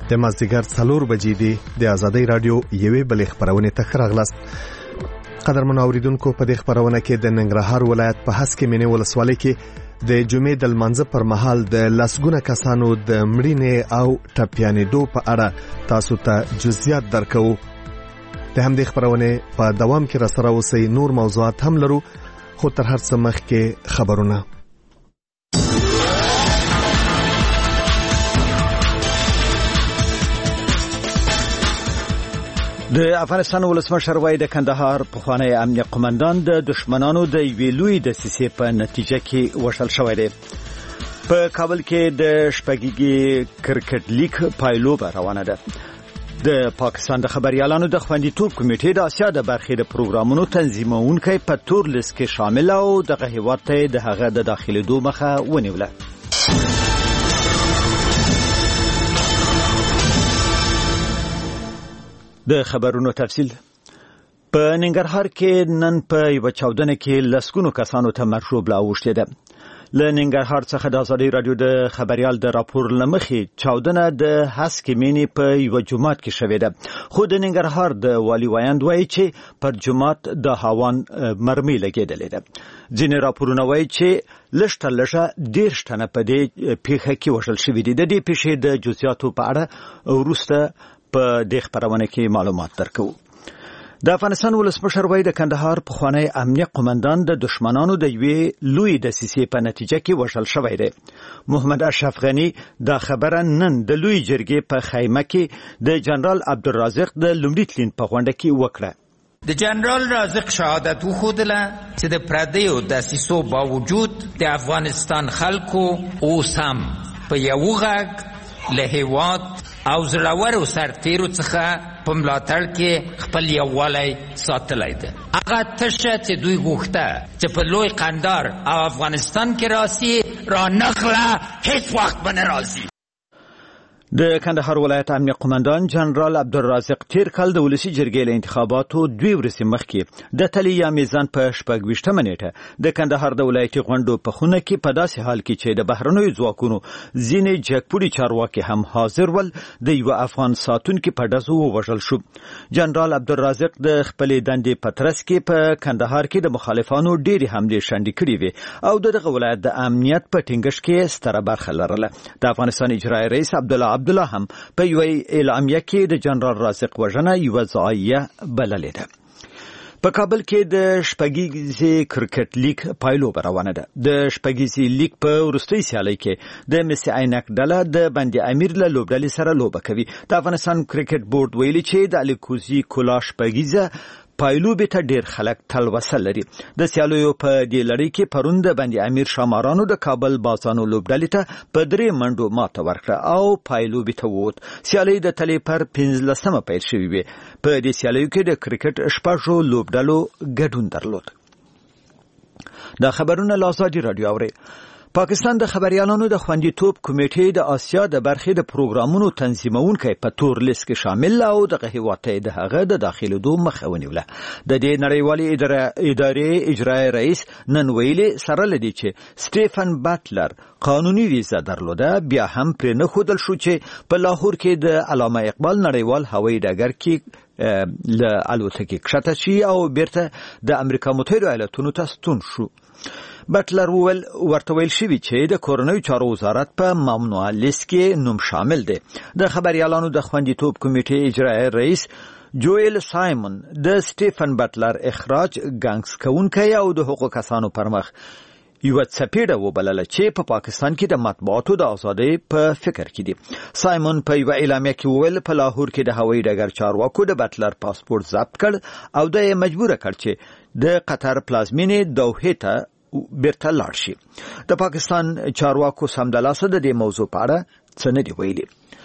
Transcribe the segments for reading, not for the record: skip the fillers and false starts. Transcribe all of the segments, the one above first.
د مازدیګر 4 بجې دی د آزادۍ رادیو یوې بلې خبرونه ته راغلاست. قدرمن اوریدونکو په دې خبرونه کې د ننګرهار ولایت په هسکې مینې ولسوالۍ کې د جمعې د لمانځه پر مهال د لسګونه کسانو د مړینې او ټپیانېدو په اړه تاسو ته جزئیات درکو. د همدې خبرونه په دوام کې را سره اوسئ. نور موضوعات هم لرو، خو تر هر څه مخکې خبرونه. د افغانستان ولسمشر وایي د کندهار پخوانی امنیه قومندان د دشمنانو د یوې لویې دسیسې په نتیجه کې وژل شوی دی. په کابل کې د شپږیږي کرکټ لیګ پایلوبه روانه ده. د پاکستان د خبريالانو د خوندیتوب کمیټې د آسیا د برخې د پروګرامونو تنظیمونکي په تور لیست کې شامل او دغه هیواد ته د هغه د داخليدو مخه ونیوله. د خبرونو تفصیل. په ننګرهار کې نن په یو چاودنه کې لسګونو کسانو ته مرګ لا اوښته ده. له ننګرهار څخه د آزادۍ رادیو د خبريال د راپور لمخې چاودنه د هسکې مینې په یو جماعت کې شوې ده. خو د ننګرهار د والی وایند وایي چې پر جماعت د هاوان مرمۍ لګېدلې ده. ځینې راپورونه وایي چې لږه 10 تنه په دې پیښه کې وژل شوي دي. د دې پیښې د جزئیاتو په اړه وروسته په دې خبرونه کې معلومات درکو. د افغانستان ولسمشر وایي د کندهار پخوانی امنیه قومندان د دشمنانو د یوې لویې دسیسې په نتیجه کې وژل شوی دی. محمد اشرف غنی دا خبره نن د لوی جرګې په خیمه کې د جنرال عبدالرازق د لومړي تلین په غونډه کې وکړه. د جنرال رازق شهادت وښودله چې د پردیو دسیسو باوجود د افغانستان خلکو اوس هم په یو غږ له هیواد او زړورو سرتیرو څخه په ملاتړ کې خپل یووالی ساتلی ده. هغه تشه چې دوی غوښته چې په لوی قندار او افغانستان کې راسي را نغله هیڅ وخت به نه راځي. د کندهار ولایت امنیه قومندان جنرال عبدالرازق تیر کال د ولسی جرګې له انتخاباتو 2 ورځې مخکې د تلیه میزان په 28 نیټه د کندهار د ولایتي غونډو په خونه کې په داسې حال کې چې د بهرنیو ځواکونو ځینې جګپوړي چارواکي هم حاضر ول د یو افغان ساتونکو په ډزو وژل شو. جنرال عبدالرازق د خپلې دندې په ترڅ کې په کندهار کې د مخالفانو ډېری حملې شنډې کړې وي او دغه ولایت د امنیت په ټینګښت کې ستره برخه لرله. د افغانستان اجرایي رئیس عبدالله هم په یو اعلامیه کې د جنرال رازق وژنه یو ځایه بللې ده. په کابل کې د شپږیږي کرکټ لیګ پایلوبه روانه ده. د شپږیږي لیګ په وروستۍ سیالۍ کې د مس عینک ډله د بند امیر له لوبډلې سره لوبه کوي. د افغانستان کرکټ بورډ ویلي چې د الیکوزي کولا شپږیزه پایلوبې ته ډېر خلک تلوسه لري. د سیالیو په دې لړۍ کې پرون د بند امیر شامارانو د کابل بازانو لوبډلې ته په 3 منډو ماته ورکړه او پایلوبې ته ووت. سیالۍ د تلې پر 15 پیل شوې وي. په دې سیالیو کې د کرکټ 6 لوبډلو ګډون درلود. دا خبرونه له آزادۍ رادیو اوري. پاکستان د خبريالانو د خوندیتوب کمیټې د آسیا د برخې د پروګرامونو تنظیمونکي په تور لیست کې شامل او د هیواد ته د هغه د داخليدو مخه ونیوله. د دې نړیوالې ادارې اجرایي رئیس نن ویلي سره لدی چې سټيفن باتلر قانوني ویزه درلوده، بیا هم پر نه خودل شو چې په لاهور کې د علامه اقبال نړیوال هوایي ډګر کې ل الوتکې کښته شي او بیرته د امریکا متحده ایالاتونو ته ستون شو. بټلر ورته ویل شوی چې د کورنیو چارو وزارت په ممنوعه لیست کې نوم شامل دی. د خبريالانو د خوندیتوب کمیټې اجرایي رئیس جوئل سایمون د سټيفن بټلر اخراج ګنګس کوونکی او د حقوقو کسانو پر مخ یو څپېړه وبلله چې په پاکستان کې د مطبوعاتو د ازادۍ په فکر کې دي. سایمون په یو اعلامیه کې وویل په لاهور کې د هوایي ډګر چارواکو د بټلر پاسپورت ضبط کړ او د مجبور کړ چې د قطر پلازمینې دوحه ته بیرته لاړ شي. د پاکستان چارواکو سمدلاسه د دې موضوع په اړه څه نه دی ویلي.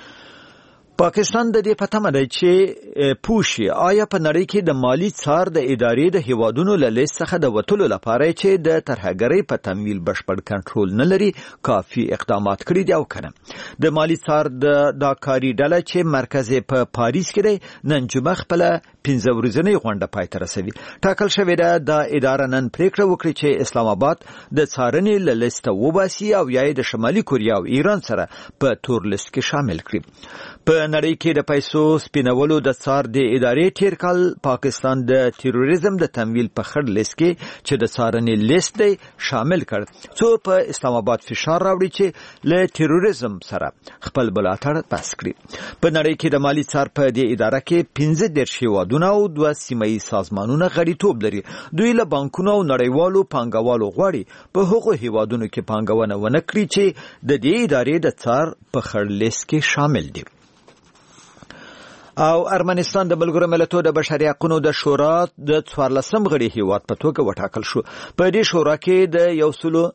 پاکستان د دې پته مده چې پوښي آیا په نړۍ کې د مالی څار د ادارې د هیوادونو له لیست څخه د وټولو لپاره چې د ترهګرۍ په تمویل بشپړ کنټرول نه لري کافي اقدامات کړي دي او کنه. د مالی څار د کاری ډله چې مرکز په پاریس کې دی نن جمعه خپل 15 ورځنۍ غونډه پای ته رسوي. ټاکل شوې ده د اداره نن پریکړه وکړي چې اسلام آباد د څارنې له لیست وباسي او یا د شمالي کوریا او ایران سره په تور لیست کې شامل کړي. په نړۍ کې د پیسو سپینولو د څار د ادارې تیر کال پاکستان د تروریزم د تمویل په خړ لیست کې چې د څارنې لیست دی شامل کړ، څو په اسلام آباد فشار راوړي چې له تروریزم سره خپل بلاتړ پاس کړي. په نړۍ کې د مالی څار په دې اداره کې 15 هیوادونه او 2 سیمه‌یي سازمانونه غړیتوب لري. دوی له بانکونو او نړیوالو پانګوالو غواړي په هغو هیوادونو کې پانګونه ونه کړي چې د دې ادارې د څار په خړ لیست کې شامل دي. او ارمنستان د ملګرو ملتونو د بشري حقوقو د شورا د 14 غړي هیواد په توګه وټاکل شو. په دې شورا کې د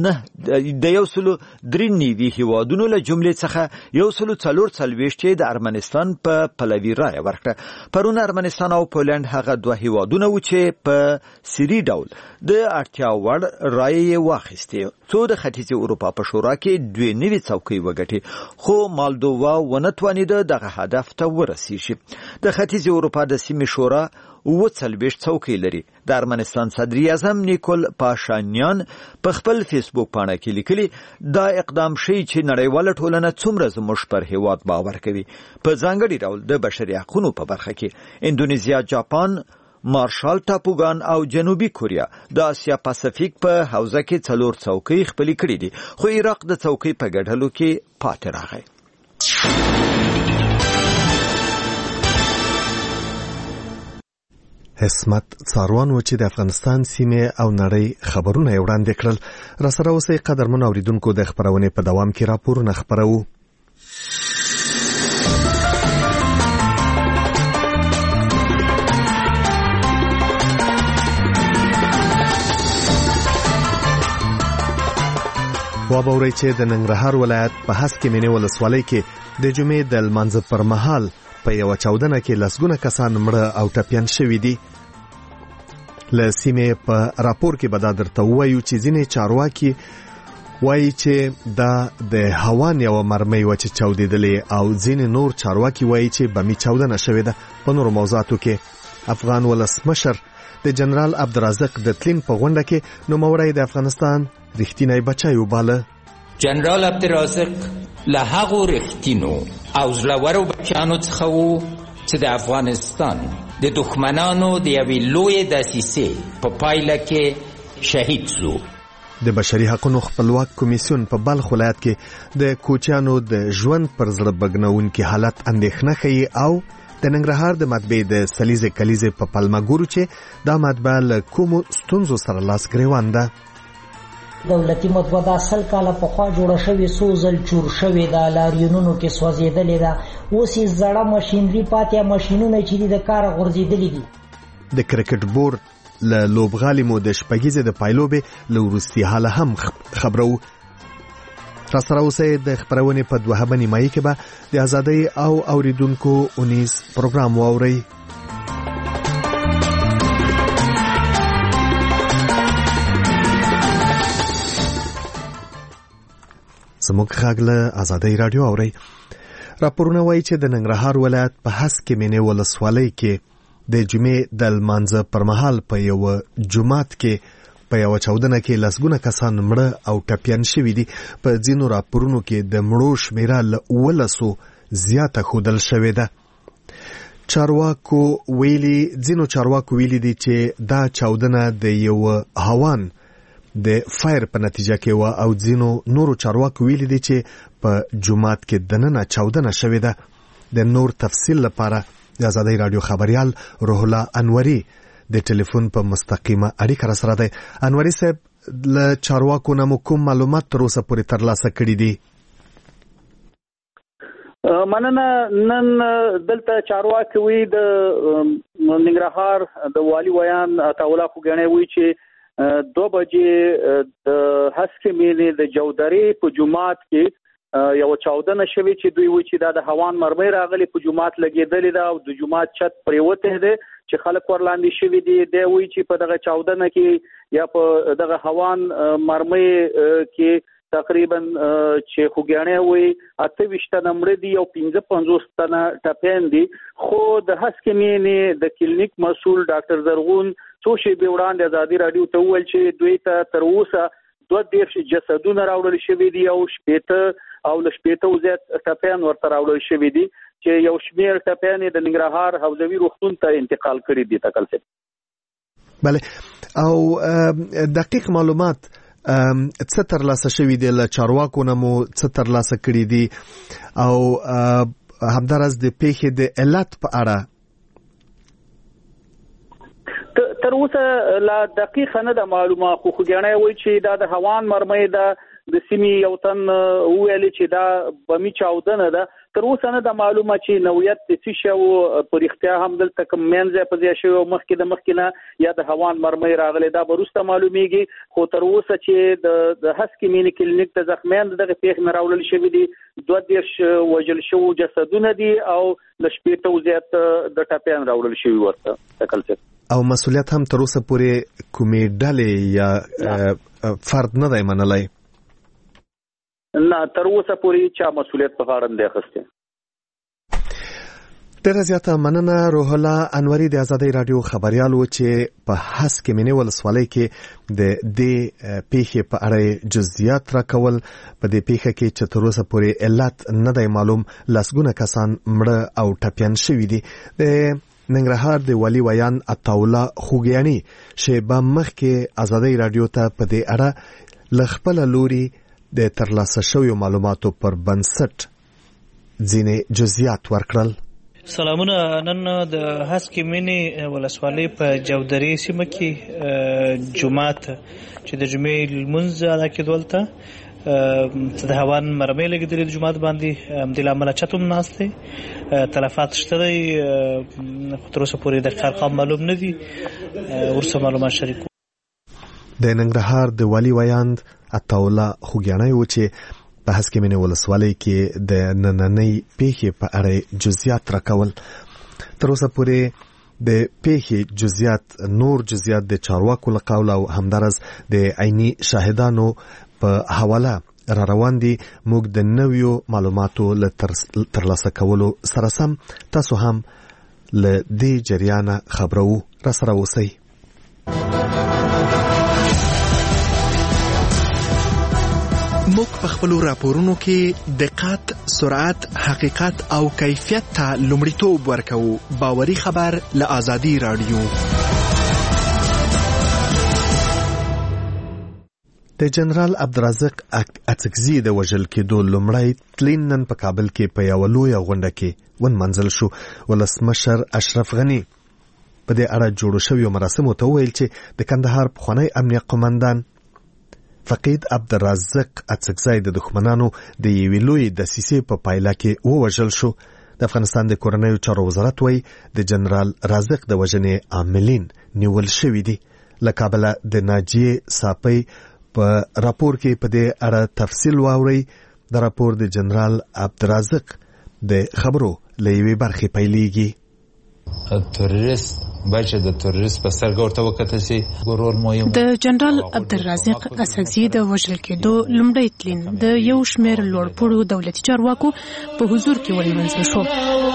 193 هیوادونو له جملې څخه 144 چې د ارمنستان په پلوي رایه ورکړه. پرون ارمنستان او پولند هغه 2 هیوادونه و چې په سری ډول د اړتیا وړ رایه واخیستې، څو د ختیځ اروپا په شورا کې 2 نوي څوکۍ وګټي، خو مالدووا ونه توانیده دغه هدف ته ورسیږي. د ختیځ اروپا د سیمې شورا 40 څوکۍ لري. د ارمنستان صدر اعظم نیکول پاشانیان په خپل فیسبوک پاڼه کې لیکلي دا اقدام شي چې نړیواله ټولنه څومره زموږ پر هیواد باور کوي. په ځانګړي ډول د بشري حقوقو په برخه کې اندونیزیا، جاپان، مارشال ټاپوګان او جنوبي کوریا د اسیا پاسفیک په حوزه کې 4 څوکۍ خپل کړي دي، خو عراق د څوکۍ په ګډلو کې پاتې راغی. حسمت څاروان و چې د افغانستان سیمه او نړۍ خبرونه وړاندې کړل. را سره اوسئ قدرمن اوریدونکو، د خبرونې په دوام کې راپورونه خبرو. وابورئ چې د ننګرهار ولایت په هسکې مینې ولسوالۍ کې د جمعې د لمانځه پر مهال په یو چاودنه کې لسګونه کسان مړه او ټپیان شوي دي. له سیمې په راپور کې به دا درته ووایو چې ځینې چارواکي وایي چې دا د هوان یوه مرمۍ وه چې چاودېدلې، او ځینې نور چارواکي وایي چې بمي چاودنه شوې ده. په نورو موضوعاتو کې افغان ولسمشر د جنرال عبدالرازق د تلین په غونډه کې نوموړی د افغانستان رښتینی بچی وباله. جنرال عبدالرازق له هغو رښتینو او زړورو بچیانو څخه و چې د افغانستان د دښمنانو د یوې لویې دسیسې په پایله کې شهید شو. د بشري حقوقو خپلواک کمیسیون په بلخ ولایت کې د کوچیانو د ژوند پر زړه بګنونکي حالت اندېښنه ښیي، او د ننګرهار د مطبعې د سلیزې کلیزې په پلمه ګورو چې دا مطبعه له کومو ستونزو سره لاس ګریوان ده. دولتي مطبعه د 10 کاله پخوا جوړه شوې، څو ځل چور شوې ده، لاریونونو کې سوځېدلې ده، اوس یې زړه ماشینري پاتې، ماشینونه چې دي د کاره غورځېدلي دي. د کرکټ بورډ له لوبغالي مو د شپږیزې د پایلوبې له وروستي حاله هم خبرو. را سره اوسئ د خبرونې په 2 نیمایي کې به د ازادۍ او اوریدونکو اونیز پروګرام واورئ. زموږ غږ له ازادۍ رادیو اورئ. راپورونه وایي چې د ننګرهار ولایت په هسکې مینې ولسوالۍ کې د جمعې د لمانځه پر مهال په یو جومات کې په یو چاودنه کې لسګونه کسان مړه او ټپیان شوي دي. په ځینو راپورونو کې د مړو شمیره له 1900 زیاته ښودل شوې ده. ځینو چارواکو ویلي دي چې دا چاودنه د یو هوان د فایر په نتیجه کې و، او ځینو نورو چارواکو ویلي دي چې په جومات کې دننه چاودنه شوې ده. د نور تفصیل لپاره د ازادۍ رادیو خبريال روح الله انوري د ټلیفون په مستقیمه اړیکه را سره دی. انوري صاحب، له چارواکو نه مو کوم معلومات تر اوسه پورې ترلاسه کړي دي؟ مننه. نن دلته چارواکي وی د ننګرهار د والي ویان عطاالله خوګنی وی چې 2 بجې د هسکې مینې د جودرې په جومات کې یو چاودنه شوې چې دوی وی چې دا د هوان مرمۍ راغلي په جومات لګېدلې ده او د جومات چت پریوته ده چې خلک ورلاندې شوي دي. دی وی چې په دغه چاودنه کې یا په دغه هوان مرمۍ کې تقریبا چې خوګیانه وي 28 تنه مړه دي او 55 تنه ټپیان دي. خو د هسکې مینې د کلینیک مسؤل ډاکټر زرغون څو شی به وړاندې ازادي رادیو ته وویل چې دوی ته تر اوسه 2 جسدونه راوړل شوي دي او 80 او له 80 زیات ټپیان ورته راوړل شوي دي. چې یو شمیر ټپیان د ننګرهار حوزوي روغتون ته انتقال کړي دي تکل صاحب. بله او دقیق معلومات څه ترلاسه شوي دي له چارواکو نه مو څه ترلاسه کړي دي او همداراز د پیښې د علت په اړه تر اوسه لا دقیقه نه د معلومه خو خوګنۍ وایي چې دا د هوان مرمۍ د سیمې یو تن ویل چې دا بمی چاودنه ده. تر اوسه نه د معلومه چې نوعیت د څه شو پر اختیا هم دلته کوم منځه په ځای شو مخکې نه یا د هوان مرمۍ راغله دا وروسته معلومیږي. خو تر اوسه چې د هسکي مینی کلینیک ته زخمیان دغه پیښ نه راولل شوی دي 22 وجل شو جسدونه دي او د شپې ته زیات د ټاپیان راولل شوی ورته تکل څه او مسؤلیت هم تر اوسه پورې کومې ډلې یا فرد نه دی منلای. نه تر اوسه پورې چا مسؤلیت په غاړه نه اخیسته. ډېره زیاته مننه روح الله انوري د آزادۍ رادیو خبريال و چې په هسکې مینې ولسوالۍ کې د دې پیښې په اړه جزئیات راکول. په دې پیښه کې چې تر اوسه پورې علت نه دی معلوم لسګونه کسان مړه او ټپیان شوي دي. د ننګرهار د والي ویان عطاالله خوګیاني شیبه مخکې آزادۍ رادیو ته په دې اړه له خپله لوري د ترلاسه شویو معلوماتو پر بنسټ ځینې جزئیات ورکړل. سلامونه. نن د هسکې مینې ولسوالۍ په جودري سیمه کې جمعات چې د جمعې لمونځ ادا کېدل ته د هوان مرمۍ لګېدلې د جمعات باندې همدې له امله چت هم ناست دی. تلفات شته دی خو تر اوسه پورې دقیق ارقام معلوم نه دي. ورسره معلومات شریکو. د ننګرهار د والي ویاند عطاالله خوګیاني و چې په هسکې مینې ولسوالۍ کې د نننۍ پیښې په اړه جزئیات راکول. تر اوسه پورې د پیښې جزئیات نور جزئیات د چارواکو له قوله او همدارس د عیني شاهدانو په حواله را روان دي. موږ د نویو معلوماتو له ترلاسه کولو سره سم تاسو هم له دې جریانه خبرو را سره اوسئ. موږ په خپلو راپورونو کې دقت، سرعت، حقیقت او کیفیت ته لومړیتوب ورکوو. باوري خبر له آزادۍ رادیو. د جنرال عبدالرازق اڅکزي د وژل کېدو لومړی تلین نن په کابل کې په یوه لویه غونډه کې ونمنځل شو. ولسمشر اشرف غني په دې اړه جوړو شویو مراسمو ته وویل چې د کندهار پخوانی امنیه قومندان فقید عبدالرازق اڅکزي د دښمنانو د یوې لویې دسیسې په پایله کې ووژل شو. د افغانستان د کورنیو چارو وزارت وایي د جنرال رازق د وژنې عاملین نیول شوي دي. له کابله د ناجیې ساپۍ په راپور کې په دې اړه تفصیل واورئ. د راپور د جنرال عبدالرازق د خبرو له یوې برخې پیلېږي. تروریست بچه د تروریست په سترګه ورته وکتل شي. د جنرال عبدالرازق اڅکزي د وژل کېدو لومړی تلین د یو شمېر لوړپوړو دولتي چارواکو په حضور کې ونمنځل شو.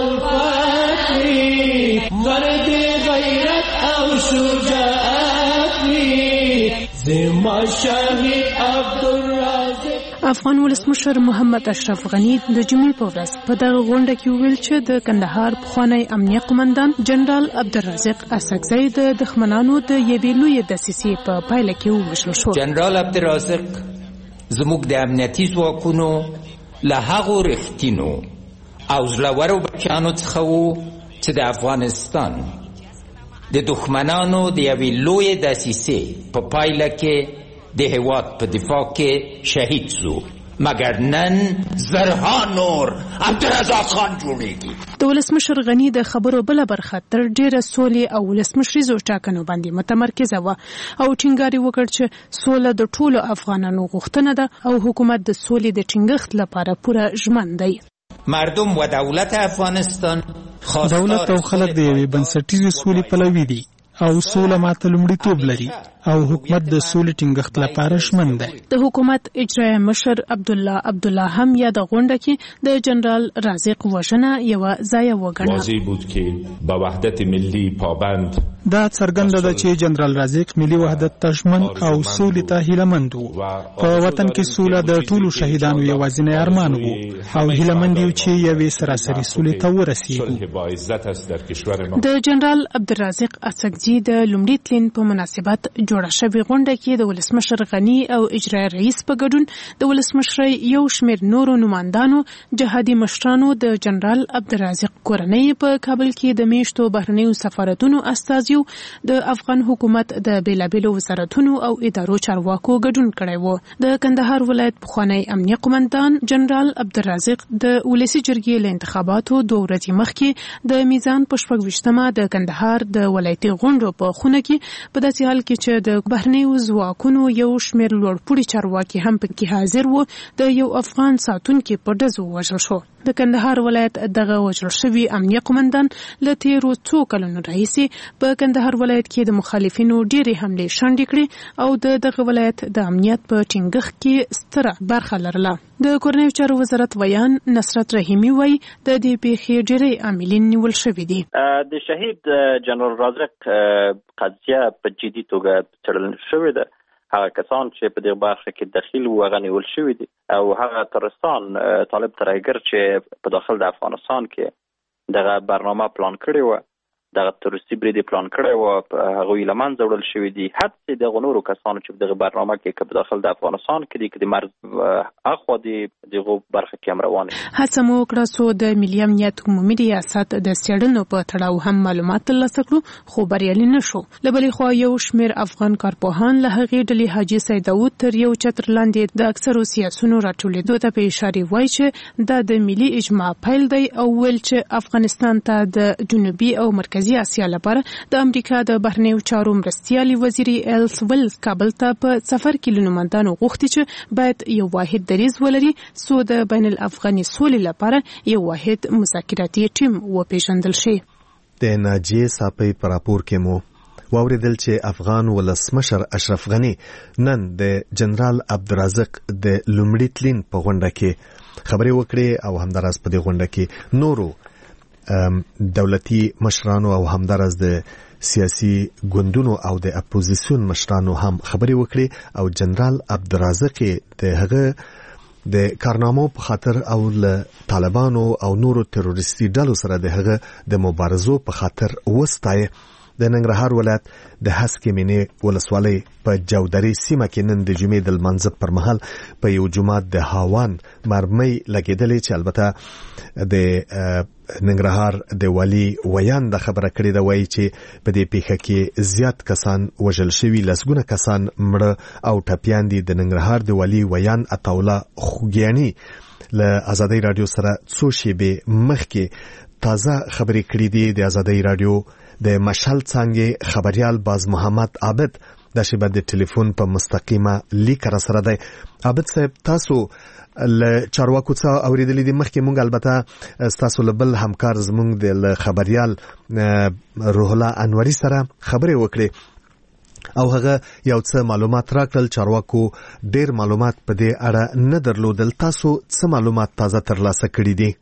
افغان ولسمشر محمد اشرف غني د جمعې په ورځ په دغه غونډه کې وویل چې د کندهار پخوانی امنیه قومندان جنرال عبدالرازق اڅکزي د دښمنانو د یوې لویې دسیسې په پایله کې ووژل شو. جنرال عبدالرازق زموږ د امنیتي ځواکونو له هغو رښتینو او زړورو بچیانو څخه و چې د افغانستان د دښمنانو د یوې لویې دسیسې په پایله کې د هیواد په دفاع کې شهید شو. مگر نن زرها نور عبدالرزاق خان جوړیږي. د ولسمشر غني د خبرو بله برخه تر ډیره سولې او ولسمشریزو ټاکنو باندې متمرکزه وه او ټینګار یې وکړ چې سوله د ټولو افغانانو غوښتنه ده او حکومت د سولې د ټینګښت لپاره پوره ژمن دی. مردم و دولت افغانستان دولت او خلک د یوې بنسټیزې سولې پلوي دي او سوله ماته لومړیتوب لري او حکومت د سولې ټینګښت لپاره ژمن دی. د حکومت اجرایه مشر عبدالله هم یا د غونډه کې د جنرال رازق وژنه یو ضایع وګڼه. واضح بود که با وحدت ملی پابند دا څرګنده ده چې جنرال رازق ملي وحدت ته ژمن او سولې ته هیلهمند و. په وطن کې سوله د ټولو شهیدانو یوازینی ارمان و او هیلهمند یو چې یوې سراسري سولې ته ورسیږو. د جنرال عبدالرازق اڅکزي د لومړي تلین په مناسبت جوړه شوې غونډه کې د ولسمشر غني او اجرایي رئیس په ګډون د ولسمشر یو شمېر نورو نمایندانو، جهادي مشرانو، د جنرال عبدالرازق کورنۍ په کابل کې د میشتو بهرنیو سفارتونو استازیو، د افغان حکومت د بیلابیلو وزارتونو او ادارو چارواکو ګډون کړی و. د کندهار ولایت پخوانی امنیه قومندان جنرال عبدالرازق د ولسي جرګې له انتخاباتو 2 ورځې مخکې د میزان په 26مه د کندهار د ولایتي غونډو په خونه کې په داسې حال کې چې د بهرنیو ځواکونو یو شمېر لوړپوړي چارواکي هم پکې حاضر وو، د یو افغان ساتونکي په ډزو وژل شو. د کندهار ولایت دغه وژل شوي امنیه قومندان له تیرو څو کلونو راهیسې په کندهار ولایت کې د مخالفینو ډېرې حملې شنډې کړې او دغه ولایت د امنیت په ټینګښت کې ستره برخه لرله. د کورنیو چارو وزارت ویان نصرت رحیمي وایي د دې پیښې ډېری عاملین نیول شوي دي. د شهید جنرال رازق قضیه په جدي توګه څېړل شوې ده. هغه کسان چې په دې برخه کې دخیل وو هغه نیول شوي دي او هغه ترستان طالب ترهګر چې په داخل د افغانستان کې دغه برنامه پلان کړی و، دغه تروریستي برید پلان کړی و، هغوی له منځه وړل شوي دي. حتی دغه نورو کسانو چې په دغه برنامه کې په داخل د افغانستان کې دي که د مرز اخوا دغه برخه کې هم روان دي. هڅه مو وکړه څو د ملي امنیت عمومي ریاست د څېړنو په تړاو هم معلومات ترلاسه کړو، خو بریالي نه شو. له بلې خوا یو شمېر افغان کارپوهان له هغې ډلې حاجي سید داود تر یو چتر لاندې د اکثرو سیاسونو راټولېدو ته په اشارې وایي چې دا د ملي اجماع پیل دی او ویل چې افغانستان ته د جنوبي او مرکزي اسیا لپاره د امریکا د بهرنیو چارو مرستیالي وزیر ایلس ویل کابل ته په سفر کې له نمایندانو غوښتي چې باید یو واحد دریځ ولري څو د بین الافغاني سولې لپاره یو واحد مذاکراتي ټیم وپېژندل شي. د ناجیې صاحب په راپور کې مو واوریدل چې افغان ولسمشر اشرف غني نن د جنرال عبدالرازق د لومړي تلین په غونډه کې خبرې وکړې او همداراز په دې غونډه کې نورو دولتي مشرانو او همداراز د سیاسي ګوندونو او د اپوزیسیون مشرانو هم خبرې وکړې او جنرال عبدالرازق د هغه د کارنامو په خاطر او له طالبانو او نورو تروریستي ډلو سره د هغه د مبارزو په خاطر وستایه. د ننګرهار ولایت د هسکې مینې ولسوالۍ په جودري سیمه کې نن د جمعې د لمانځه پر مهال په یو جومات د هاوان مرمۍ لګېدلې چې البته د ننګرهار د والي ویان د خبره کړې ده، وایي چې په دې پیښه کې زیات کسان وژل شوي، لسګونه کسان مړه او ټپیان دي. د ننګرهار د والي ویان عطاالله خوږیاني له ازادۍ رادیو سره څو شېبې مخکې تازه خبرې کړې دي. د ازادۍ رادیو د مشال څانګې خبريال باز محمد عابد د شبکې د ټلیفون په مستقیمه لیک را سره دی. عابد صاحب، تاسو له چارواکو څخه اوریدلې دي مخکې مونږ البته تاسو له بل همکار زمونږ د خبريال روح الله انوري سره خبرې وکړې او هغه یو څه معلومات راکړل. چارواکو ډېر معلومات په دې اړه نه درلودل. تاسو څه معلومات تازه ترلاسه کړي دي؟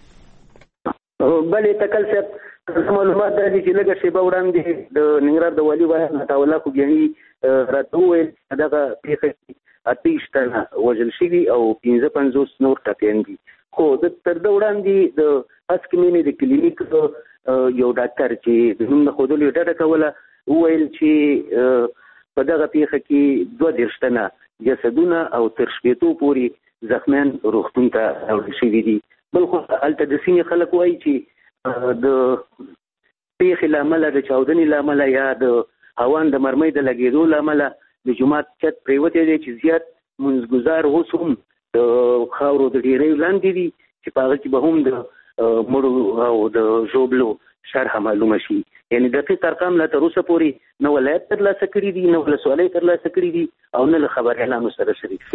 بلې تکل صاحب معلومات دا دي چې لږه شیبه وړاندې د ننګرهار د والي ویان عطاالله خوږیاني راته وویل دغه پیښه کې 28 تنه وژل شوي او 55 نور ټپیان دي. خو تر ده وړاندې د هسکې مینې د کلینیک یو ډاکټر چې د نوم نه ښودلو یې ډډه کوله وویل چې په دغه پیښه کې 22 تنه جسدونه او تر 80 پورې زخمیان روغتون ته راوړل شوي دي. بل خو هلته د سیمې خلک وایي چې د پیښې له امله د چاودنې له امله یا د هوان د مرمۍ د لګېدو له امله د جومات چت پرېوتی دی چې زیات منځګزار اوس هم د خاورو د ډېریو لاندې دي چې په هغه کې به هم د مړو او د ژوبلو شرحه معلومه شي. یعنې دقیق ارقام لا تر اوسه پورې نه ولایت ترلاسه کړي دي، نه ولسوالۍ ترلاسه کړي دي او نه له خبریالانو سره شریک شوي.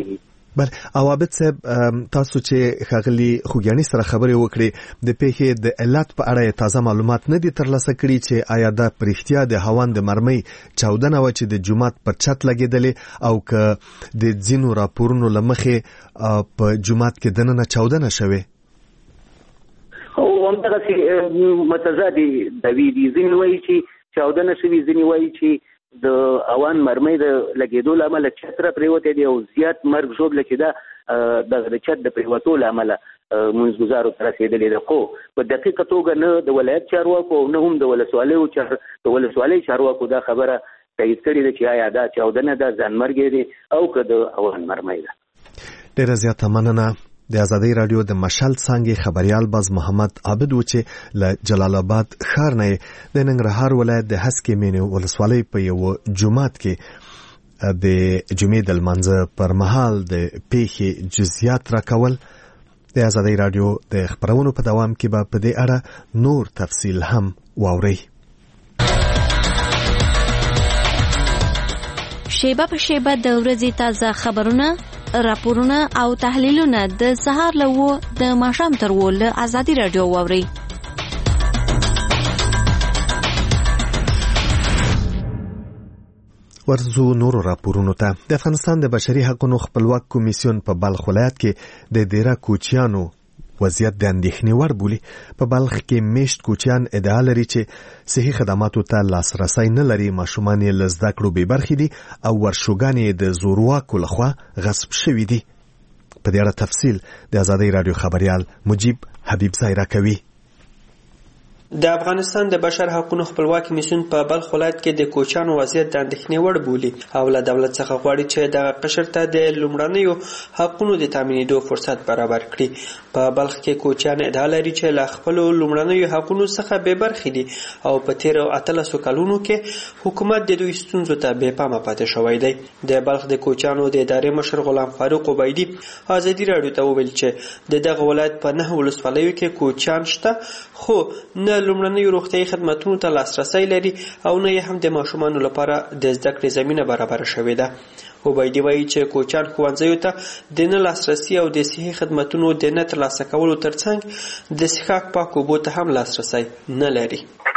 بل عوابد صاحب تاسو چې خغلی خوګیانی سره خبرې وکړې د پیښې د علت په اړه تازه معلومات نه دي ترلاسه کړي چې آیا دا پرختیا د هوان د مرمۍ چاودنه و چې د جمعات پر چت لګیدلې او که د ځینو راپورونو لمخې په جمعات کې دننه چاودنه شوه او همدغه متضادي د وی ځینې وایي چې چاودنه شوي ځینې وایي چې د اوان مرمۍ د لګیدو لامل چتره پریوته دی او زیات مرګ ژوبله چې دا د چت د پریوتو لامل منځګزارو تر رسیدلې ده خو په دقیقه توګه نه د ولایت چارواکو نه هم د ولسوالۍ چارواکو دا خبره تایید کړې ده چې آیا دا چاودنه ده ځانمرګ دی او که د اوان مرمۍ ده. ډیره زیاته مننه. د آزادۍ رادیو د مشال څانګې خبريال باز محمد عابد و چې له جلال آباد ښار نه د ننګرهار ولایت د هسکې مینې ولسوالۍ په یو جومات کې د جمعې د لمانځه پر مهال د پیښې جزئیات راکول. د آزادۍ رادیو د خبرونو په دوام کې به په دې اړه نور تفصیل هم واورئ. شیبه په شیبه د ورځې تازه خبرونه، راپورونه او تحلیلونه د سهار له د ماښام تر له آزادۍ رادیو واورئ. ورزو نورو راپورونو ته. د افغانستان د بشري حقوقو خپلواک کمیسیون په بلخ ولایت کې د ډیره کوچیانو وضعیت د اندېښنې وړ بولي. په بلخ کې میشت کوچیان ادعا لري چې صحي خدماتو ته لاسرسی نه لري، ماشومان یې له زده کړو بې برخې دي او ورشوګان یې د زورواکو لخوا غصب شوي دي. په دې اړه تفصیل د آزادۍ رادیو خبريال مجيب حبیب ځای راکوي. د افغانستان د بشر حقوقو خپلواک کمیسیون په بلخ ولایت کې د کوچیانو وضعیت د اندېښنې وړ بولي او له دولت څخه غواړي چې دغه قشر ته د لومړنیو حقوقو د تامینېدو فرصت برابر کړي. په بلخ کې کوچیان ادعا لري چې له خپل لومړنیو حقوقو څخه بې برخې دي او په تیر 13 کلونو کې حکومت د دوی ستونزو ته بې پامه پاتې شوی دی. د بلخ د کوچیانو د ادارې مشر غلام فاروق عبیدی آزادۍ رادیو ته وویل چې د دغه ولایت په 9 ولسوالیو کې کوچیان شته خو نه لومړنیو روغتیايي خدماتونو ته لاسرسی لري او نه هم د ماشومانو لپاره د زده کړې زمینه برابر شوې ده. عبیدی وایي چې کوچیان ښوونځیو ته د نه لاسرسي او د صحي خدماتونو د نه ترلاسه کولو ترڅنګ د څښاک پاک اوبو ته هم لاسرسی نه لري.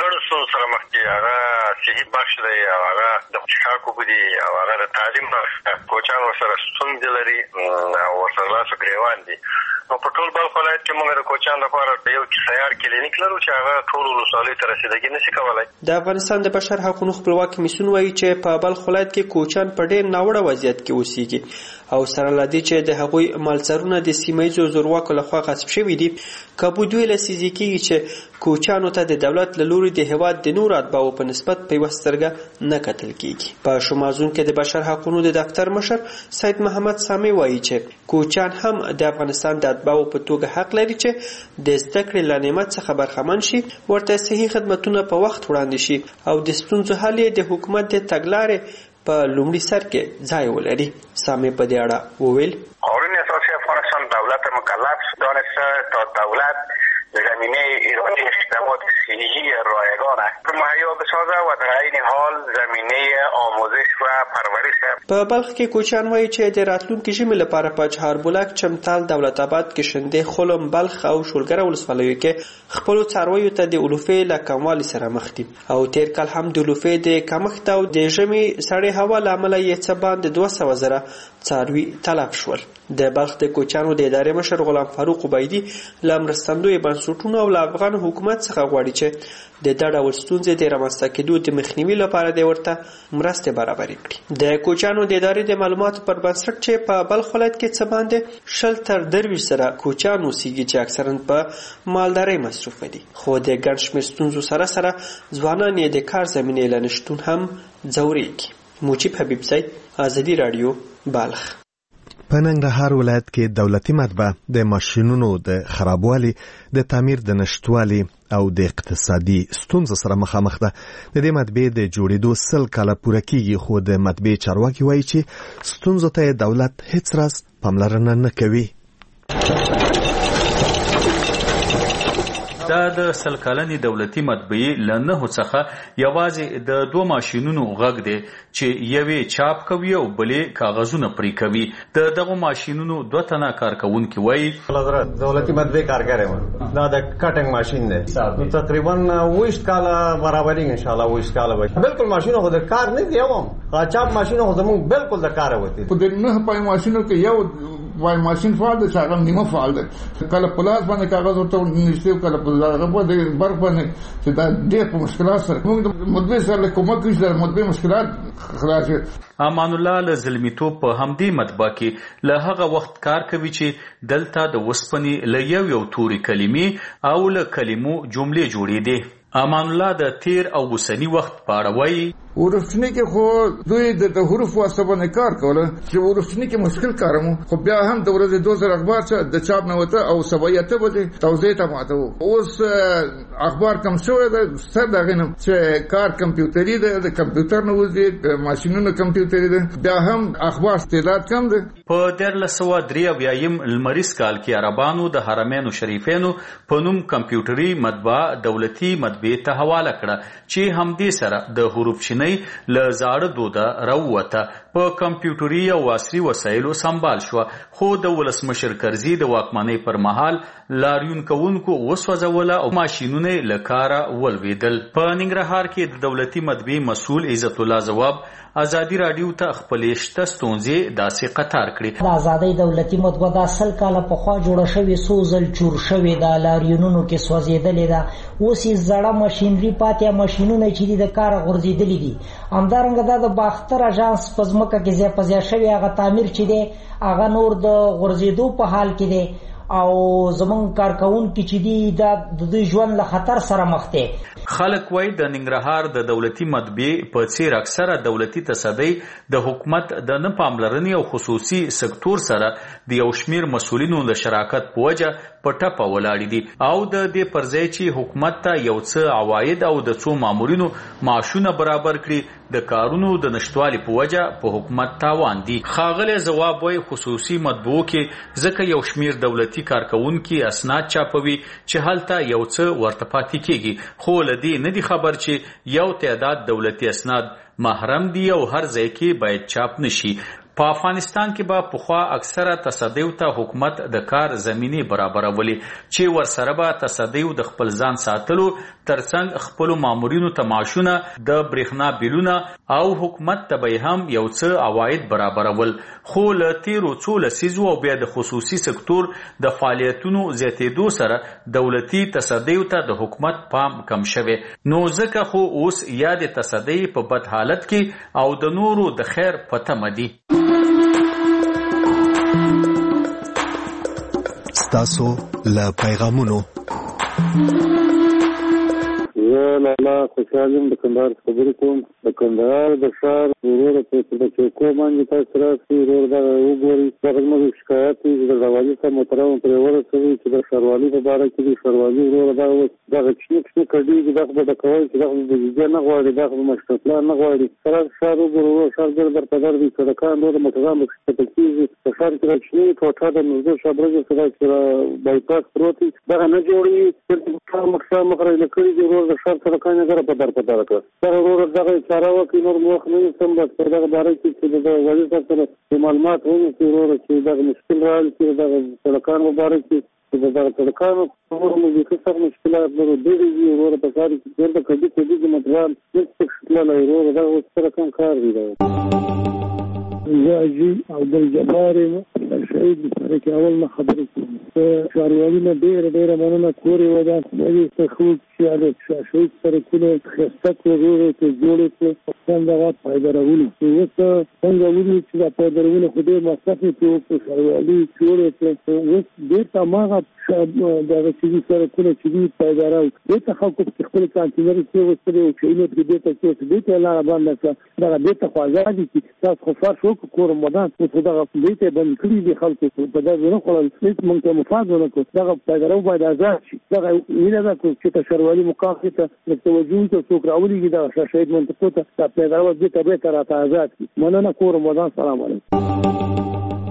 صحي بخش دی او هغه د څښاک اوبه دي او هغه د تعلیم کوچیانو سره ستونزې لري او ورسره لاسو ګریوان دي. نو په ټول بلخ ولایت کې موږ د کوچیانو لپاره یو سیار کلینیک لرو چې هغه ټول ولسوالیو ته رسیدګي نشي کولی. د افغانستان د بشر حقوقو خپلواک کمیسیون وایي چې په بلخ ولایت کې کوچیان په ډېر ناوړه وضعیت کې اوسېږي او سره له دې چې د هغوی مالڅارونه د سیمهییزو زورواکو لخوا غصب شوي دي. کابو دوی لسیزي کېږي چې کوچیانو ته د دولت له لوري د هېواد د نورو اتباعو په نسبت په یوه سترګه نه کتل کېږي. په شمازون کې د بشر حقوقو د دفتر مشر سید محمد سامي وایي چې کوچیان هم د افغانستان د اتباعو په توګه حق لري چې د زده کړې له نعمت څخه برخمن شي، ورته صحي خدمتونه په وخت وړاندې شي او د ستونزو حل یې د حکومت د تګلارې په لومړي سر کې ځای ولري. سامي په دې اړه وویل قانون اساسی افغانستان دولت مکلف دانسته تا دولت زمینه ارائه خدمات صحی رایگان مهیا بسازه و در عین حال زمینه آموزش و پرورش. په بلخ کې کوچیان وایي چې د راتلونکي ژمي لپاره په چهاربولک، چمتال، دولت آباد، کشنده، خلم، بلخ او شولګره ولسوالیو کې خپلو څارویو ته د علوفې له کموالي سره مخ دي او تیر کال هم د علوفې د کمښت او د ژمي سړې هوا له امله یې څه باندې 200,000 څاروي تلف شول. د بلخ د کوچیانو د ادارې مشر غلام فاروق عبیدی له مرستندوی بنسټونو او له افغان حکومت څخه غواړي چې د دا ډول ستونزې د رامنځته کېدو د مخنیوي لپاره د ورته مرستې برابرې کړي. د کوچیانو د ادارې د معلوماتو پر بنسټ چې په بلخ ولایت کې څه باندې 100 تر 23 سره کوچیان اوسېږي چې اکثرا په مالدارۍ مصروفه دي، خو د ګڼ شمېر ستونزو سره سره ځوانان یې د کار زمینې له نشتون هم ځورېږي. مجيب حبیب ځای، آزادۍ رادیو، بلخ. په ننګرهار ولایت کې دولتي مطبعه د ماشینونو د خرابوالي، د تعمیر د نشټوالي او د اقتصادي ستونزو سره مخامخ ده. د دې مطبعې د جوړېدو 100 کاله پوره کیږي، خو د مطبعې چارواکي وایي چې ستونزو ته دولت هیڅ راز پاملرنه نه کوي. دا د سل کلنې دولتي مطبعې له 9 څخه یوازې د 2 ماشینونو غږ دی چې یوې چاپ کوي او بلې کاغذونه پرې کوي. د دغه ماشینونو 2 تنه کارکونکي وایي حضرت دولتي مطبعې کارګر یم. دا د کټنګ ماشین دی. تقریبا 20 کال برابرینګ ان شاء الله 20 کال به بالکل ماشینو خو د کار نه دی. هم چاپ ماشینو خو زموږ بالکل د کار وته. په د نه پای ماشینو کې یو وای ماشین فعال دی، هغه نیمه فعال دی. کله پلاس باندې کاغذ ورته نشته، کله په هغه باندې برق باندې چې دا ډېر په مشکلات سره موږ د مطبعې سره کومک کوي چې مطبعې مشکلات خلاص. امان الله له زلمیتوب په همدې مطبعه کې له هغه وخت کار کوي چې دلته د وسپنې له یو توري کلمې او له کلمو جملې جوړې دي. امان الله د تیر او وسنی وخت په اړه وایي ورښتنی کې خو دوی د حروف واسطه باندې کار کوله چې ورښتنی کې مشکل کارمو، خو بیا هم د ورځې 2000 اخبار چې د چاپ نه وته او سبایته بده توزیع ته ماته. اوس اخبار کم شوی ده، ستر دغه نه چې کار کمپیوټري ده، د کمپیوټر نه وځي، ماشینونو کمپیوټري ده، بیا هم اخبار استعداد کم ده. په 1383 لمریز کال کې عربانو د حرمین شریفینو په نوم کمپیوټري مطبعه دولتي مطبعې ته حواله کړه چې همدې سره د حروف چینی له زاړه دوده راووته. په کمپیوټري او عصري وسایلو سمبال شو، خو د ولسمشر کرزي د واکمنۍ پر مهال لاریون کوونکو وسوځوله او ماشینونه له کاره ولوېدل. په ننګرهار کې د دولتي مطبعې مسؤل عزت الله ځواب ازادي رادیو ته خپلې شته ستونزې داسې قطار کړې. د ازادۍ دولتي مطبعه د 10 کاله پخوا جوړه شوې څو ځل چور شوې ده، لاریونونو کې سوځېدلې ده. اوس یې زړه ماشینري پاتې ماشینونه چې د کار غورځېدلي دي. همدارنګه دا د باختر اژانس په ځمکه کې ځای په ځای شوی هغه تعمیر چې دی هغه نور د غورځېدو په حال کې دی او زمونږ کارکونکي چې دي دا د دوی ژوند له خطر سره مخ دي. خلک وایي د ننګرهار د دولتي مطبعې په څیر اکثره دولتي تصدۍ د حکومت د نه پاملرنې او خصوصي سکتور سره د یو شمیر مسؤلینو د شراکت په وجه په ټپه ولاړې دي او د دې پر ځای چې حکومت ته یو څه عواید او د څو مامورینو معاشونه برابر کړي د کارونو د نشټوالي په وجه په حکومت تاوان دي. ښاغلی ځواب وایي خصوصي مطبعو کې ځکه یو شمیر دولتي کارکونکي اسناد چاپوي چې هلته یو څه ورته پاتې کیږي، خو له دې نه دي خبر چې یو تعداد دولتي اسناد محرم دي او هر ځای کې باید چاپ نشي. په افغانستان کې به پخوا اکثره تصدیو ته حکومت د کار زمینه برابرولې چې ورسره به تصدیو د خپل ځان ساتلو ترڅنګ خپل مامورینو ته معاشونه د برېښنا بیلونه او حکومت ته به هم یو څه عواید برابرول. خو له تیرو څو لسیزو او بیا د خصوصي سکتور د فعالیتونو زیاتېدو سره دولتي تصدیو ته د حکومت پام کم شوی، نو ځکه خو اوس یا د تصدی په بد حالت کې او د نورو د خیر په تمه دي. ستاسو له پیغامونو لالا خوشحالیم د کندهار خبرې کوم. د کندهار د ښار ورور په د چوکو باندې تاسو راسي ورور دا وګوري دا زموږ شکایت دی د راوالي ته محترم پر ورسوي چې د ښاروالي په اړه کې د ښاروالي ورور دا د غچنیک کډي د خپل د کوي چې د بجې نه غواړي د خپل مشکل نه غواړي سره ښار ورور ښار در په در دي سړکان نور متغام په کېږي د ښار کې رچنی کوټه د نوزو شابرګ سره بایپاس پروتي دا نه جوړي چې مخه مخره لکړي د ورور د ښار سره نه غره په در کړ دا ورور دغه چاره وکړي نور موخ نه سم بس په دغه باره کې چې د وزیر سره معلومات ونی چې ورور چې دغه مشکل راځي چې دغه سړکان مبارک چې دغه سړکانو ورور موږ څه مشکلات لرو د دې ورور په کار کې د کډي د مدران څه څه له ورور دغه سړکان کار دی. زاجي عبد الجبار شهید سره کې اول نه خبرې کوم ښاروالي نه ډېر مننه کورې ودا د تخوت چې د شهید سره کوله خسته کورونه ته جوړې ته څنګه پایدارولو اوس څنګه ولې چې دا پایدارونه خو دې مصرفي په ښاروالي جوړې ته اوس دې تماغه دا چې سره کوله چې پایدارو دې ته خلکو په خپل کانتینر کې وسره او چې نو دې ته چې دې ته لاره باندې دا دې ته خوازادي چې تاسو خو فرشو کور مدان په دغه دې ته بند کړی دي خلکو په دغه نه خلل هیڅ مونږ ته مفاد نه کو دغه پایدارو باید آزاد شي دغه ویله دا چې ښاروالي مقاصد ته د توجه ته څوک راولي دا شهید منطقه ته پایدارو دې ته به تر آزاد مننه کور مدان. سلام علیکم.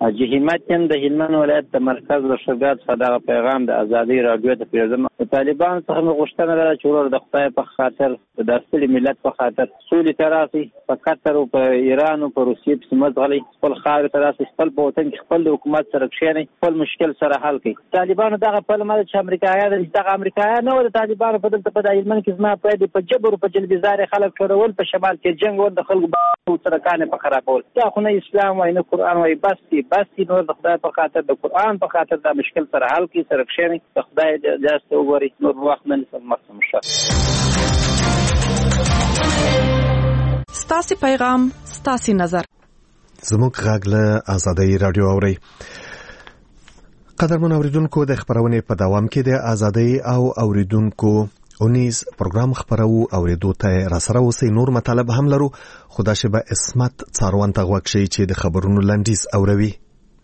حاجی همت هم د هلمند ولایت د مرکز لښکرګاه څخه دغه پیغام د ازادۍ راډیو ته پرېږدم. د طالبانو څخه مې غوښتنه ده چې ورور د خدای په خاطر د ستړي ملت په خاطر سولې ته راسئ، په قطر او په ایران او په روسیې پسې مه ځغلئ، خپل خاورې ته راسئ، خپل په وطن کې خپل د حکومت سره کښېنئ، خپل مشکل سره حل کړئ. طالبانو دغه پلمه ده چې امریکایان دغه امریکایان نه وو د طالبانو په دلته په هلمند کې زما په په جبر او په جلبزار خلک ټولول، په شمال کې جنګ ول، د خلکو سرکان په خرابول. دا خو نه اسلام وای نه قرآن وای. بس نور د خدای په خاطر د قرآن په خاطر دا مشکل سره حل کړئ، سره کښېنئ، د خدای اجازه وګورئ، نور وخت نه نیسم. مخکې ستاسو پیغام ستاسو نظر زموږ غږ له ازادۍ رادیو اوري. قدرمن اوریدونکو، د خبرونې په دوام کې د ازادۍ او اوریدونکو اونیز پروګرام خبرو اوریدو ته را سره اوسئ. نور مطالب هم لرو، خدا شبه اسمت څاروان ته غوږ شئ چې د خبرونو لنډیز اوروي.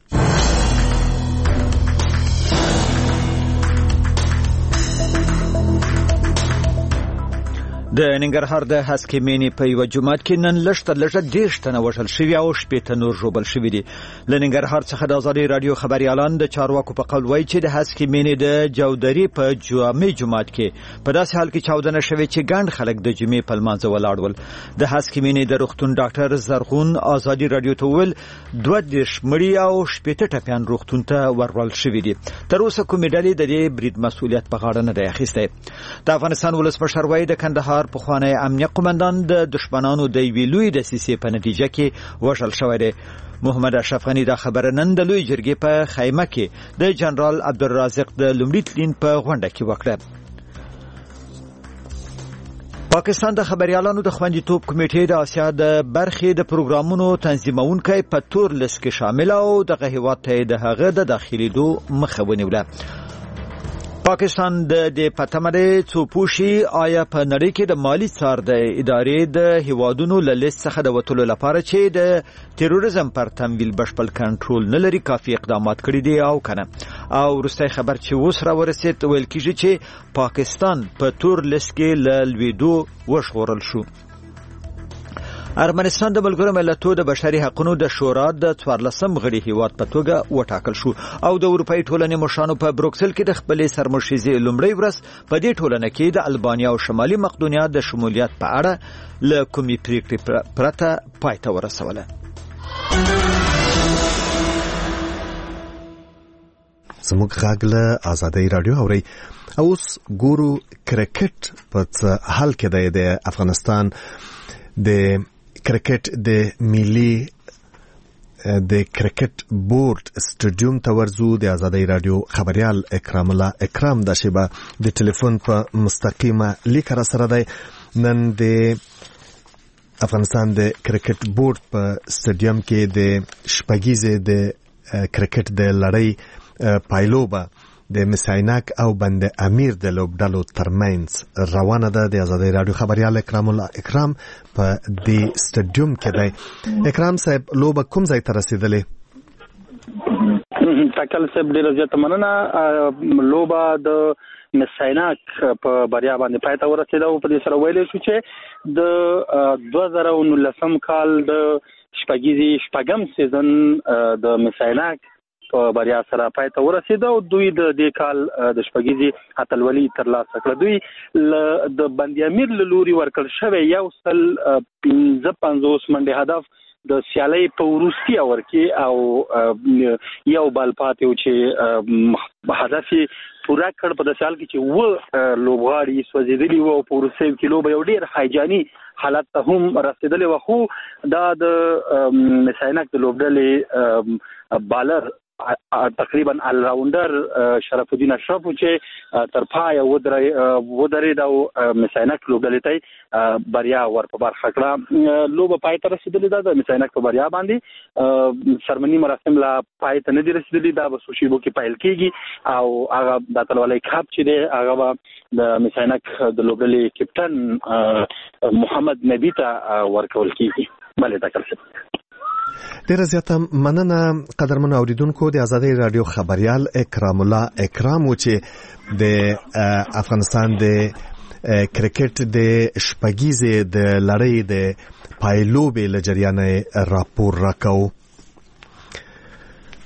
د ننګرهار د هسکې مینې په یو جماعت کې نن لږ 30 تنه وژل شوي او 80 نور ژوبل شوي دي. له ننګرهار څخه د ازادۍ راډیو خبريالان د چارواکو په قول وایي چې د هسکې مینې د جودري په جامع جماعت کې په داسې حال کې چاودنه شوې چې ګڼ خلک د جمعې په لمانځه ولاړ ول. د هسکې مینې د روغتون ډاکټر زرغون ازادۍ راډیو ته ویل 22 مړي او 80 ټپیان روغتون ته ورول شوي دي. تر اوسه کومې ډلې د دې برید مسؤلیت په غاړه نه دی اخیستی. د افغانستان ولسمشر وایي د کندهار پخوانی امنیه قومندان د دشمنانو د یوې لوی دسیسې په نتیجه کې وژل شوی دی. محمد اشرف غنی دا خبره نن د لوی جرګې په خیمه کې د جنرال عبدالرازق د لومړي تلین په غونډه کې وکړه. پاکستان د خبريالانو د خوندیتوب کمیټې د آسیا د برخې د پروګرامونو تنظیمونکي په تور لیست کې شامل او د هیواد ته د هغه د داخليدو مخه ونیوله. پاکستان د پتمره څوپوشي آیا په نړۍ کې د مالی څار د ادارې د هیوادونو له لیست څخه د وټولو لپاره چې د تروریزم پر تمویل بشپړ کنټرول نه لري کافي اقدامات کړي دي او کنه. او وروستي خبر چې اوس را ورسید ویل کیږي چې پاکستان په تور لیست کې له لویدو وشغورل شو. ارمنستان د ملګرو ملتونو د بشري حقوقو د شورا د 14 غړي هیواد په توګه وټاکل شو او د اروپאי ټولنې مشرانو په بروکسل کې د خپلې سرمشيزي لومړی ورځ په دې ټولنه کې د البانیا او شمالي مقدونیا د شمولیت په اړه له کومې پریکړې پرته پای ته ورسوله. زموږ غږ له ازادۍ راډیو اوري. اوس ګورو کرکټ په حال کې د افغانستان د کرکټ د ملي د کرکټ بورډ سټډیوم ته ورزو. د ازادۍ راډیو خبريال اکرام الله اکرام د شبا د ټلیفون په مستقیمه لیک را سره دی. نن د افغانستان د کرکټ بورډ په سټډیوم کې د شپږیزه د کرکټ د لړۍ پایلوبه د مسایناک او بند امیر د لوبډالو ترمنځ روانه ده. د ازادۍ راډیو خبريال اکرام الله اکرام په دې سټډیوم کې دی. اکرام صاحب، لوبه کوم ځای ته رسیدلې؟ تکل صاحب ډیره زیاته مننه. لوبه د مسایناک په بریا باندې پای ته ورسېده او په دې سره ویل شو چې د 2019 کال د شپږم سیزن د مسایناک په بریا سره پای ته ورسېده او دوی د دې کال د شپږیزي اتلولي ترلاسه کړه. دوی د بند امیر له لوري ورکړل شوی 155 منډه هدف د سیالۍ په وروستي اور کې او یو بال پاتې و چې هدف پورا کړ. په داسې حال کې چې و لوبغاړي سوځېدلي وو او په وروستي کې لوبه یو ډېر هایجاني حالت ته هم رسېدلې وه. خو دا د مسایناک د لوبډلې بالر تقریبا ال راوندر شرف الدین اشرف چې تر پای ودرېد او مسایناک لوبډلې ته بریا ور په برخه کړه. لوبه پای ته رسېدلې ده د مسایناک په بریا باندې. سرمنی مراسم لا پای ته نه دي رسېدلي، دا به سوشیبو کې پیل کېږي او هغه د اتلولۍ کپ چې دی هغه به د مسایناک د لوبډلې کپټن محمد نبی ته ورکول کېږي. بلې تکل ډیره زیاته مننه قدرمن اوریدونکو. د ازادۍ راډیو خبريال اکرام الله اکرام چې د افغانستان د کرکټ د شپږیزې د لړۍ د پایلوبې له جریانه راپور راکاو.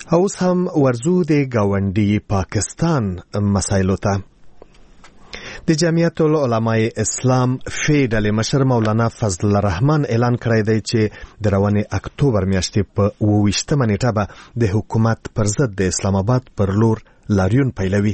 اوس هم ورزو د گاونډي پاکستان مسایلو ته. د جمعیت العلماء اسلام فی ډلې مشر مولانا فضل الرحمن اعلان کړی دی چې د روانې اکتوبر میاشتې په 28 نیټه به د حکومت پر ضد د اسلام آباد پر لور لاریون پیلوي.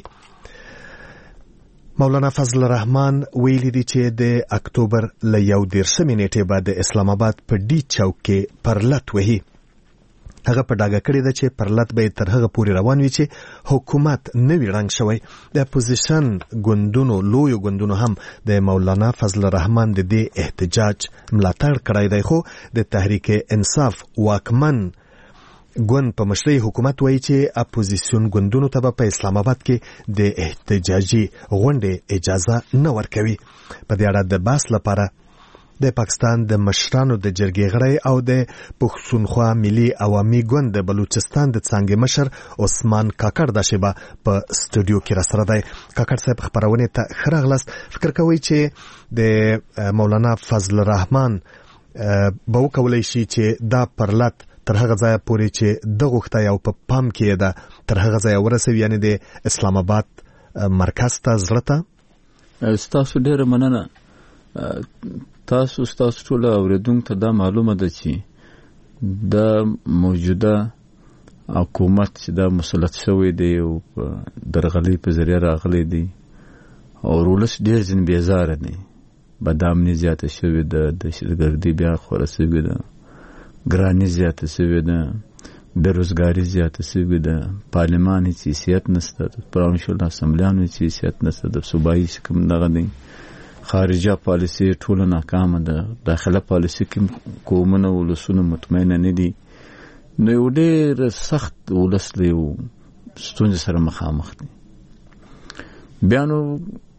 مولانا فضل الرحمن ویلي دی چې د اکتوبر له 11 نیټې به د اسلام آباد په ډي چوک کې پرلت وهي. هغه په ډاګه کړی ده چې پرلت به تر هغه پورې روان وي چې حکومت نوی رنګ شوی. د اپوزیشن ګوندونو لویو ګوندونو هم د مولانا فضل الرحمن د دې احتجاج ملاتړ کړی دی، خو د تحریک انصاف واکمن ګوند په مشرۍ حکومت وایي چې اپوزیشن ګوندونو ته په اسلام آباد کې د احتجاجي غونډې اجازه نه ورکوي. په دې اړه د بحث لپاره د پاکستان د مشرانو د جرګې غړی او د پښتونخوا ملي عوامي ګوند د بلوچستان د څانګې مشر عثمان کاکړ د شیبه په سټوډیو کې را سره دی. کاکړ صاحب خبرونه ته ښه راغلاست. فکر کوئ چې د مولانا فضل الرحمن به وکولی شي چې دا پرلت تر هغه ځایه پورې چې د غوښتای او په پام کې ده تر هغه ځایه ورسوي، یعنې د اسلام آباد مرکز ته زړه ته؟ ستاسو ډېره مننه. تاسو ټول اورېدونکو ته دا معلومه ده چې د موجوده حکومت چې دا مسلط شوی دی او درغلۍ په ذریعه راغلی دی او ولس ډېر ځین بیزاره دی. بدامني زیاته شوې ده، دهشتګردي بیا خوره شوې ده، ګراني زیاته شوې ده، بېروزګاري زیاته شوې ده، پارلمان هېڅ حیثیت نشته، پرانشل اسمبلیانو هېڅ حیثیت نشته، د صوبایي کوم دغه دی، خارجه پالیسي ټوله ناکامه ده، داخله پالیسي کې قومونه ولسونه مطمئنه نه دي. نو یو ډېر سخت ولس له یو ستونزې سره مخامخ دي. بیا نو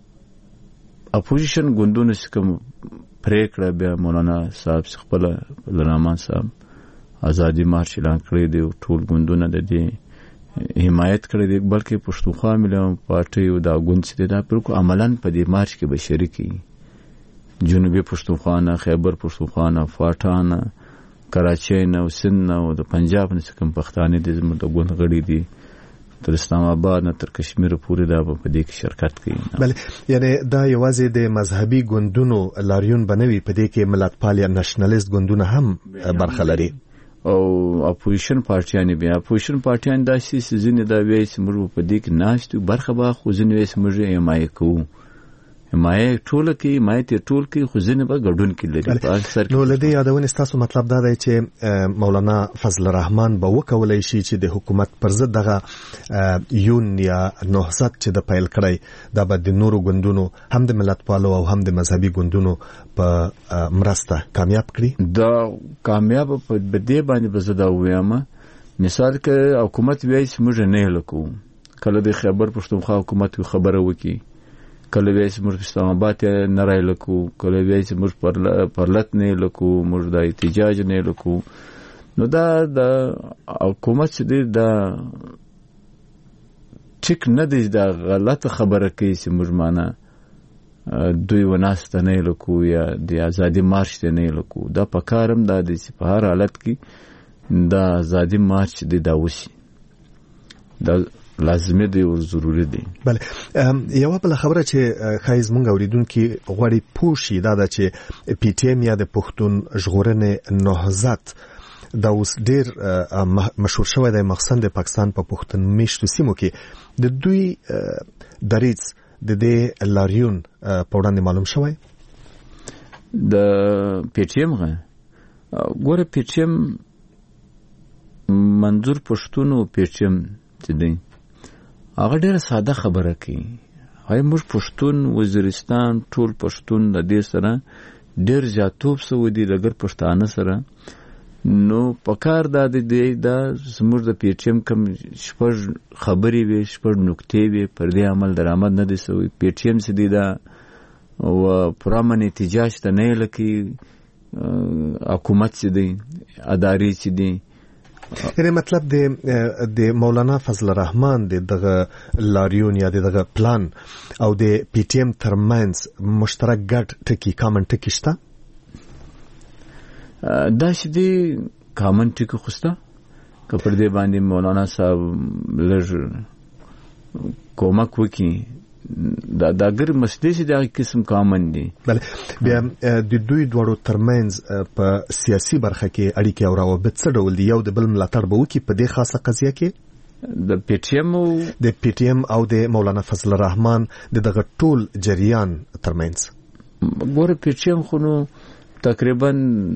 اپوزیشن ګوندونو چې کوم پریکړه بیا مولانا صاحب خپله رحمان صاحب ازادي مارچ اعلان کړی دی، ټول ګوندونه د دې حمایت کړی دی، بلکې پښتونخوا ملي پارټي او دا ګوند چې دی دا بالکل عملاً په دې مارچ کې به شریک وي. جنوبي پښتونخوا نه، خیبر پښتونخوا نه، فاټا نه، کراچۍ نه او سند نه او د پنجاب نه چې کوم پښتانه دي زموږ د ګوند غړي دي تر اسلام آباد نه تر کشمیر پورې دا په دې کې شرکت کوي. بله، یعنی دا یوازې د مذهبي ګوندونو لاریون بنوي، په دې کې ملتپال یا نشنلیست ګوندونه هم برخه لري او اپوزیشن پارټیان بیا اپوزیشن پارټیان دا شي چې ځینې دا وایي چې موږ په دې کې ناشته برخه به خو ځینې وایي چې موږ یې حمایه کوو، حمایه ټوله کې حمایت یې ټول کې، خو ځینې به ګډون کې لري په اکثر کې. نو له دې یادونې ستاسو مطلب دا دی چې مولانا فضل الرحمن به وکولی شي چې د حکومت پر ضد دغه یون یا نهضت چې د پیل کړی دا به د نورو ګوندونو هم د ملتپالو او هم د مذهبي ګوندونو په مرسته کامیاب کړي؟ دا کامیاب په دې باندې به زه دا ووایم، مثال که حکومت وایي چې موږ نه لکو، کله د خیبر پښتونخوا حکومت خبره وکړي، کله وایي چې موږ اسلام آباد نه رایلکو، کله وایي چې موږ پرلت نه لکو، موږ د احتجاج نه لکو، نو دا د حکومت چې دی دا ټیک نه دی، دا غلطه خبره کوي چې موږ معنا دوی وناسته نه لکو یا د ازادي مارچ ته نه لکو. دا په کارم دا دی چې په هر حالت کې دا ازادي مارچ دی دا وشي، دا لازمي دی او ضروري دی. بله، یوه بله خبره چې ښایي زموږ اورېدونکي غواړي پوه شي دا ده چې پی ټي ایم یا د پښتون ژغورنې نهضت دا اوس ډېر مشهور شوی دی، مخصوصا د پاکستان په پښتون میشتو سیمو کې د دوی دریځ د دې لاریون په وړاندې معلوم شوی. د پی ټي ایم ګوره پی ټي ایم منظور پښتون او پی ټي ایم چې دی هغه ډېره ساده خبره کوي، هاي موږ پښتون وزیرستان ټول پښتون د دې سره ډېر زیاتوب سوی دی لګر پښتانه سره. نو پکار دا دی دا زموږ د پی ټي ایم کوم شپږ خبرې وي، شپږ نکتې وي، پر دې عمل درآمد نه دی سوی. پی ټي ایم چې دی دا و پرامن احتجاج ته نه لکي، حکومت چې دی ادارې چې دی، یعنی مطلب د مولانا فضل الرحمن دغه لاریون یا دغه پلان او د پی ټي ایم ترمنځ مشترک ګډ ټکی کامن ټکی شته؟ دا چې دی کامن ټکی خوسته که پر دې باندې مولانا صاحب لږ کومک وکړي دا ګر مسلې چې دا قسم کامن دي. بله بیا د دوی دواړو ترمنځ په سیاسي برخه کې اړیکې او روابط څه ډول دي؟ یو د بل ملاتړ به وکړي په دې خاصه قضیه کې د پی ټی ایم او د مولانا فضل الرحمن دغه ټول جریان ترمنځ؟ ګوره پی ټی ایم خو نو تقریبا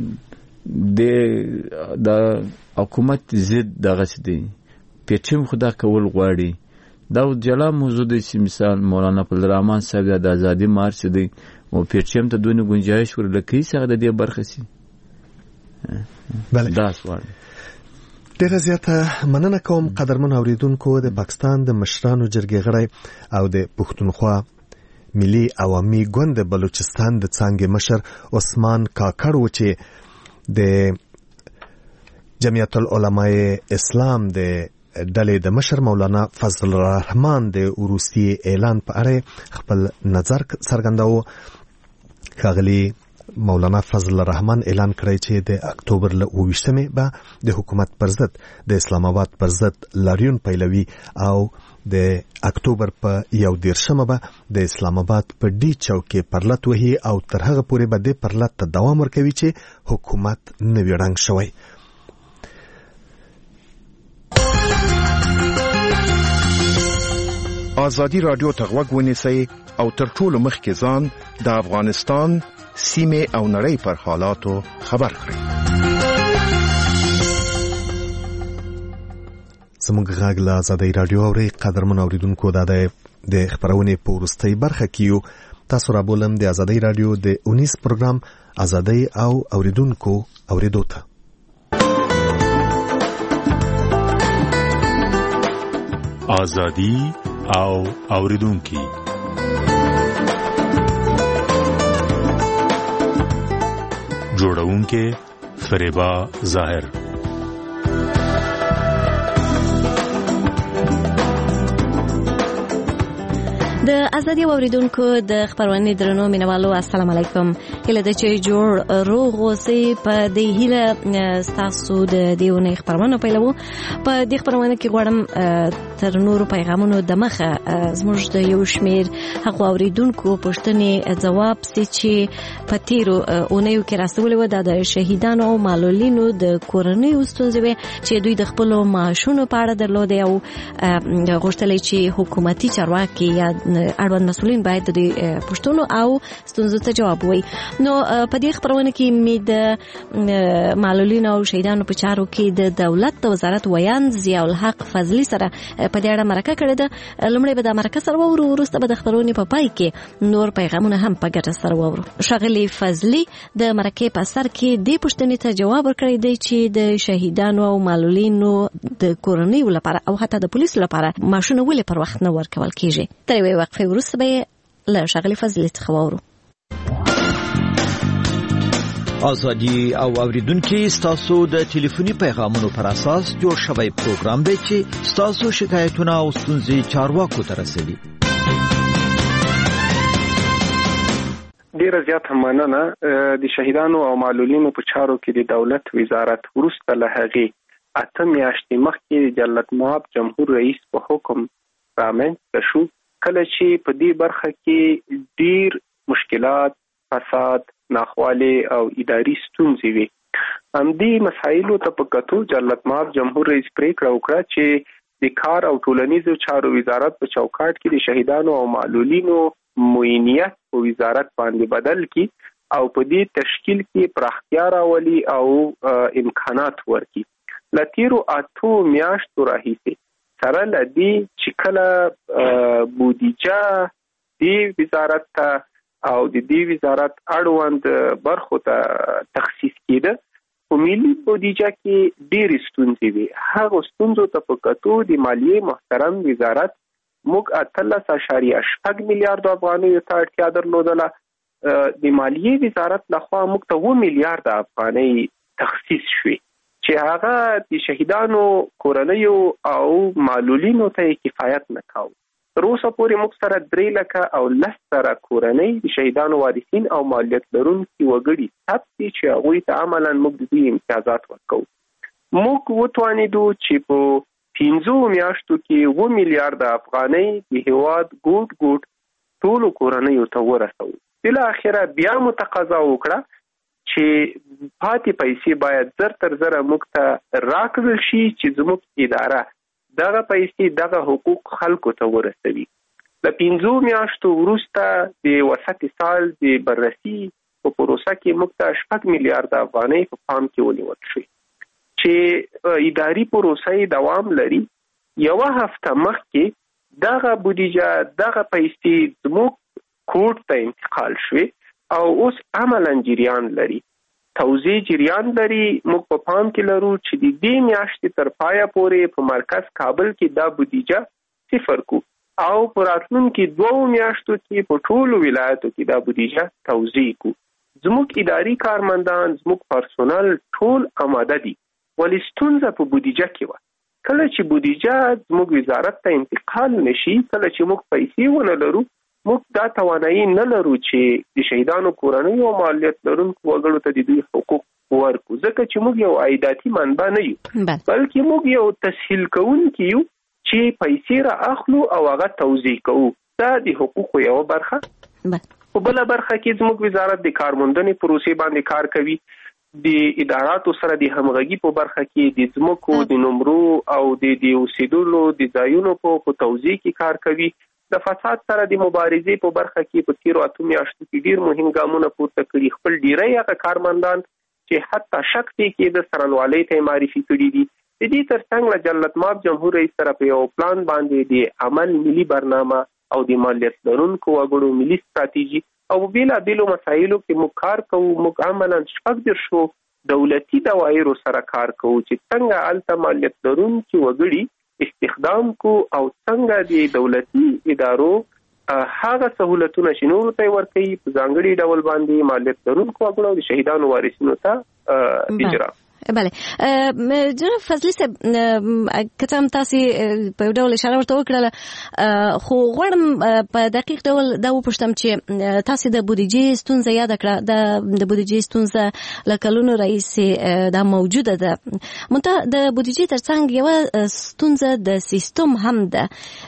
د حکومت ضد دغه څه دی. پی ټی ایم خو دا کول غواړي. دا جلا موضوع دی چې مثال مولانا فضل الرحمن صاحب د ازادي مارچ دی او پی ټی ایم ته دونه گنجائش ورلکې څنګه د دې برخه سي. بله دا سوال ډیره زیاته مننه کوم قدرمن اوریدونکو. د پاکستان د مشرانو جرګې غړی او د پښتونخوا ملي عوامي ګوند بلوچستان د څانګې مشر عثمان کاکړ و چې د جمعیت العلماء اسلام د ډلې د مشر مولانا فضل الرحمن د وروستي اعلان په اړه خپل نظر څرګنداوه. ښاغلي مولانا فضل الرحمن اعلان کړی چې د اکتوبر له 28مې به د حکومت پر ضد د اسلام آباد پر ضد لاریون پیلوي او د اکتوبر په 1 به د اسلام آباد په ډي چوک کې پرلط وهي او تر هغه پورې به د پرلط ته دوام ورکوي چې حکومت نوی رنګ شوی. آزادی رادیو ته غوږ ونیسئ او تر ټولو مخکې ځان د افغانستان سیمه او نړۍ پر حالاتو خبر کړئ. زموږ غږ له آزادۍ رادیو اورئ. قدرمن اوریدونکو دا د خبرونې په وروستۍ برخه کې یو. تاسو را بولم د آزادۍ رادیو د 19 پروګرام آزادۍ او اوریدونکو اوریدو ته. آزادی او اوریدونکي جوړونکي فریبا ظاهر. د ازادي اوریدونکو د خبرونه درنو مینوالو السلام علیکم. هله د چې جوړ روغ اوسئ. په دې هیله تاسو د دیونه خبرونه پیلوو. په دې خبرونه کې غواړم تر نورو پیغامونو د مخه زموږ د یو شمیر حق اوریدونکو پوښتنې ځواب سي چې په تیرو اونیو کې راستول و د شهیدانو او معلولینو د کورنۍ ستونزې چې دوی د خپل معاشونو په اړه درلودي او غوښتل چې حکومتي چارواکي یا اړوند مسؤلین باید د پښتون او ستونزو ته جواب وایي. نو په دې خبرونه کې مې د معلولینو او شهیدانو په چارو کې د دولت د وزارت ویان ضیاء الحق فضلی سره په دې اړه مرکه کړې ده. لومړی به د مرکه سره وورو، وروسته به د خبرونې په پای کې نور پیغامونه هم په ګټه سره وورو. ښاغلي فضلی د مرکه په سر کې د پښتنې ته جواب ورکړی دی چې د شهیدانو او معلولینو د کورنۍ لپاره او حتی د پولیسو لپاره معاشونه ولې پر وخت نه ورکول کیږي. تر یوې وقفې وروسته به له ښاغلي فضلی څخه وورو. آزادی او اوریدونکو ستاسو د ټلیفوني پیغامونو پر اساس جوړ شوی پروګرام دی چې ستاسو شکایتونه او ستونزې چارواکو ته رسوي. ډیره زیاته مننه. د شهیدانو او معلولینو په چارو کې د دولت وزارت وروسته له هغې 8 میاشتې مخکې د جلالت مآب جمهور رئیس په حکم رامنځته شو، کله چې په دې برخه کې ډیر مشکلات، فساد، ناخوالې او اداري ستونزې وي. همدې مسایلو ته په کتو جلالت مآب جمهور رئیس پریکړه وکړه چې د کار او ټولنیزو چارو وزارت په چوکاټ کې د شهیدانو او معلولینو معینیت په وزارت باندې بدل کی او په دې تشکیل کې پراختیا راولي او امکانات ورکړي. لتیرو 8 میاشتو راهیسې سره لدی چې کله بودیجه دی وزارت ته او د دې وزارت اړوند برخو ته تخصیص کېده، په ملي بودیجه کې ډېرې ستونزې وي. هغه ستونزو ته په کتو د مالیې محترم وزارت موږ 13.8 میلیارډ افغانیو ته اړتیا درلودله. د مالیې وزارت لخوا موږ ته 2 میلیارډ افغانۍ تخصیص شوې چې هغه د شهیدانو کورنیو او معلولینو ته کفایت نه کاوه. تر اوسه پورې موږ سره 3 لکه او 10 سره کورنۍ د شهیدانو وارثین او مالیت لرونکي وګړي ثبت دي چې هغوی ته عملاً موږ د دوی امتیازات ورکوو. موږ وتوانیدو چې په 15 میاشتو کې 2 میلیارډ افغانۍ د هیواد ګوټ ټولو کورنیو ته ورسوو. بل اخره بیا متقاضا وکړه چې پاتې پیسې باید زر تر زره موږ ته راکړل شي چې زموږ اداره دغه پیسې دغه حقوق خلکو ته ورسوي. د 15 میاشتو وروسته د وسط سال د بررسي په پروسه کې موږ ته 6 میلیارډ افغانۍ په پام کې ونیول شي چې اداري پروسه دوام لري. یو هفته مخکې دغه بودیجه دغه پیسې زموږ کوټ ته انتقال شوې او اوس عملاً جریان لري، توزیع جریان لري. موږ په پام کې لرو چې د دې میاشتې تر پایه پورې په مرکز کابل کې دا بودیجه صفر کو او په راتلونکي 2 میاشتو کې په ټولو ولایتو کې دا بودیجه توزیع کو. زموږ اداري کارمندان زموږ پرسونل ټول آماده دي، ولی ستونزه په بودیجه کې وه. کله چې بودیجه زموږ وزارت ته انتقال نشي، کله چې موږ پیسې ونه لرو، موږ دا توانایي نه لرو چې د شهیدانو کورنیو او مالیت لرونکو وګړو ته د دوی حقوق ورکړو، ځکه چې موږ یو عایداتي منبع نه یو، بلکې موږ یو تسهیل کوونکي یو چې پیسې را اخلو او هغه توزیع کوو. دا د حقوقو یو برخه. په بل برخه کې زموږ وزارت د کارموندنې پروسې باندې کار کوي. د اداراتو سره د همغږي په برخه کې د ځمکو د نمرو او د اوسېدلو د ځایونو په توزیع کې کار کوي. د فساد سره د مبارزې په برخه کې په تیرو 8 میاشتو کې ډیر مهم ګامونه پورته کړي. خپل ډیری هغه کارمندان چې حتی شک کې د سرنوالۍ ته معرفي کړي دي. د دې ترڅنګ له جلالت مآب جمهور رئیس سره په یو پلان باندې د عمل ملي برنامه او د مالیت لرونکو وګړو ملي ستراتیژي او بیلابیلو مسایلو کې موږ کار کوو. موږ عملاً 14 دولتي دواایرو سره کار کوو چې څنګه هلته مالیت لرونکي وګړي استخدام کو او څنګه د دولتي ادارو هغه سہولتونه چې نورو ته ورکوي په ځانګړي ډول باندې مالیت لرونکو وګړو د شهیدانو وارثینو ته اجرا. بله جناب فضلي صاحب، که هم تاسو په ډول اشاره ورته وکړه، خو غواړم په دقیق ډول دا وپوښتم چې تاسو د بودیجې ستونزه یاد کړه. د بودیجې ستونزه له کلونو راهیسې دا موجوده ده، منتها د بودیجې ترڅنګ یوه ستونزه د سیستم هم ده.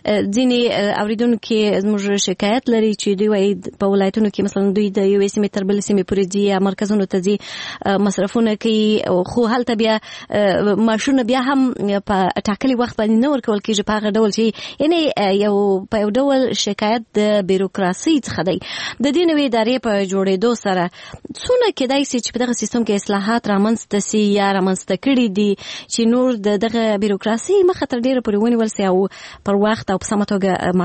ځینې اوریدونکي زموږ شکایت لري چې دوی وایي په ولایتونو کې مثلا دوی د یوې سیمې تر بلې سیمې پورې ځي یا مرکزونو ته ځي، مصرفونه کوي، خو هلته بیا ماشونه بیا هم په ټاکلي وخت باندې نه ورکول کېږي په هغه ډول چې یعنی په یو ډول شکایت د بیروکراسي څخه دی. د دې نوې ادارې په جوړېدو سره څونه کېدای شي چې په دغه سیستم کې اصلاحات رامنځته سي یا رامنځته کړي دي چې نور د دغه بیروکراسي مخه تر ډېره پورې ونیول سي او پر وخت او په سمه توګه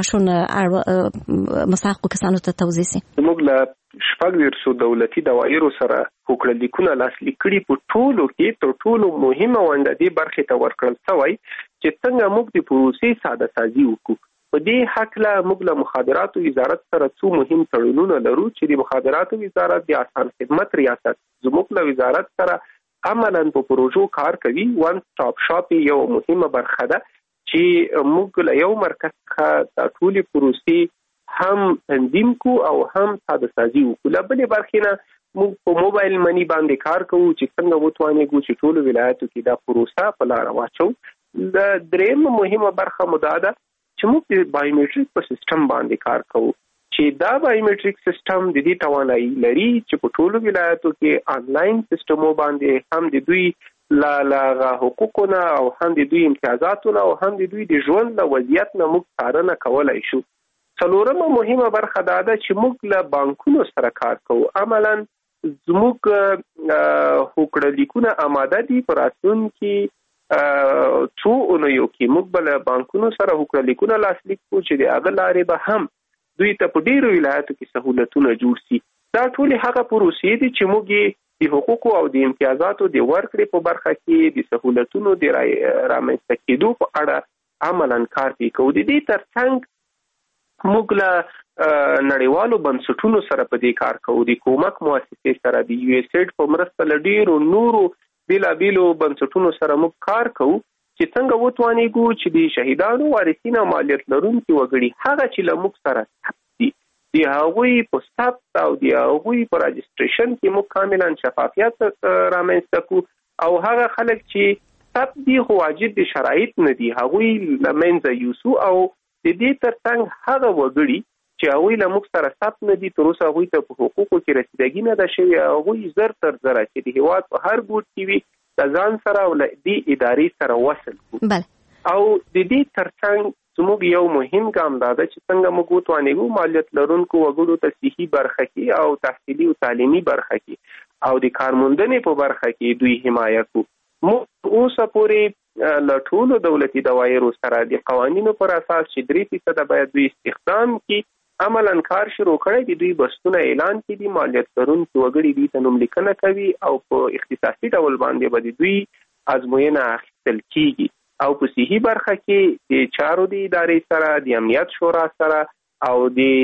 ماشونه مستحقو کسانو ته توزیع سي. موږ له 14 دولتي دواایرو سره حکومتلیکونه لاسلیک کړي. په ټولو کې تر ټولو مهمه ونده دې برخې ته ورکړل شوی چې څنګه موږ د پروسې ساده سازي وکړو. په دې حقله موږ له مخابراتو وزارت سره څو مهم تړونونه لرو چې د مخابراتو وزارت د آسان خدمت ریاست زموږ له وزارت سره عملاً په پروژو کار کوي. وان سټاپ شاپ یو مهمه برخه ده چې موږ له یو مرکز څخه د ټولې پروسې هم تنظیم کو او هم ساده سازي وکړو. له بلې برخې نه موږ په موبایل منی باندې کار کوو چې څنګه وتوانیږو چې ټول ولایتو کې دا پروسه په لار واچو. د دریم مهمه برخه مو دا ده چې موږ د بایومټریک په سیستم باندې کار کوو چې دا بایومټریک سیستم د دې توانایي لري چې په ټول ولایتو کې آنلاین سیستمو باندې هم د دوی لا حقوقونه او هم د دوی امتیازاتونه او هم د دوی د ژوند له وضعیت نه موږ څارنه کولای شو. څلورمه مهمه برخه دا ده چې موږ له بانکونو سره کار کوو. عملاً زموږ هوکړه آماده دي. په راتلونکي څو اونیو کې موږ به له بانکونو سره هوکړه لاسلیک کوو چې د هغه لارې به هم دوی ته په ډیرو ولایتو کې سہولتونه جوړ شي. دا ټول هغه پروسې دي چې موږ د حقوقو او د امتیازاتو د ورکړې په برخه کې د سہولتونو د رامنځته کېدو په اړه عملاً کار کوو. د دې ترڅنګ موږ له نړیوالو بنسټونو سره په دې کار کوو. د کومک مؤسسې سره د یو اس ایډ په مرسته له ډیرو نورو بیلابیلو بنسټونو سره موږ کار کوو چې څنګه وتوانیږو چې د شهیدانو وارثین او مالیت لرونکي وګړي هغه چې له موږ سره ثبت دي د هغوی په ثبت او د هغوی په راجستریشن کې موږ کاملا شفافیت رامنځته کوو او هغه خلک چې فرصت دی خو واجب دي شرایط نه دي هغوی لمنځه یوسو او د دې ترڅنګ هغه وګړي چې هغوی له موږ سره ثبت نه دي تر اوسه هغوی ته په حقوقو کې رسیدګي نه ده شوې هغوی زر تر زره چې د هیواد په هر ګوټ کې وي د ځان سره او له دې ادارې سره وصل کړو او د دې ترڅنګ زموږ یو مهم ګام دا ده چې څنګه موږ وتوانېږو مالیت لرونکو وګړو ته صحي برخه کې او تحصیلي او تعلیمي برخه کې او د کارموندنې په برخه کې دوی حمایت کوو موږ اوسه پورې له ټولو دولتي دوايرو سره د قوانینو پر اساس چې 3% باید دوی استخدام کړي عملاً کار شروع کړی دی دوی بستونه اعلان کړي دي مالیت لرونکي وګړي دي ته نوم لیکنه کوي او په اختصاصي ډول باندې به دوی ازموینه اخیستل کیږي او په صحي برخه کې د چارو د ادارې سره د امنیت شورا سره او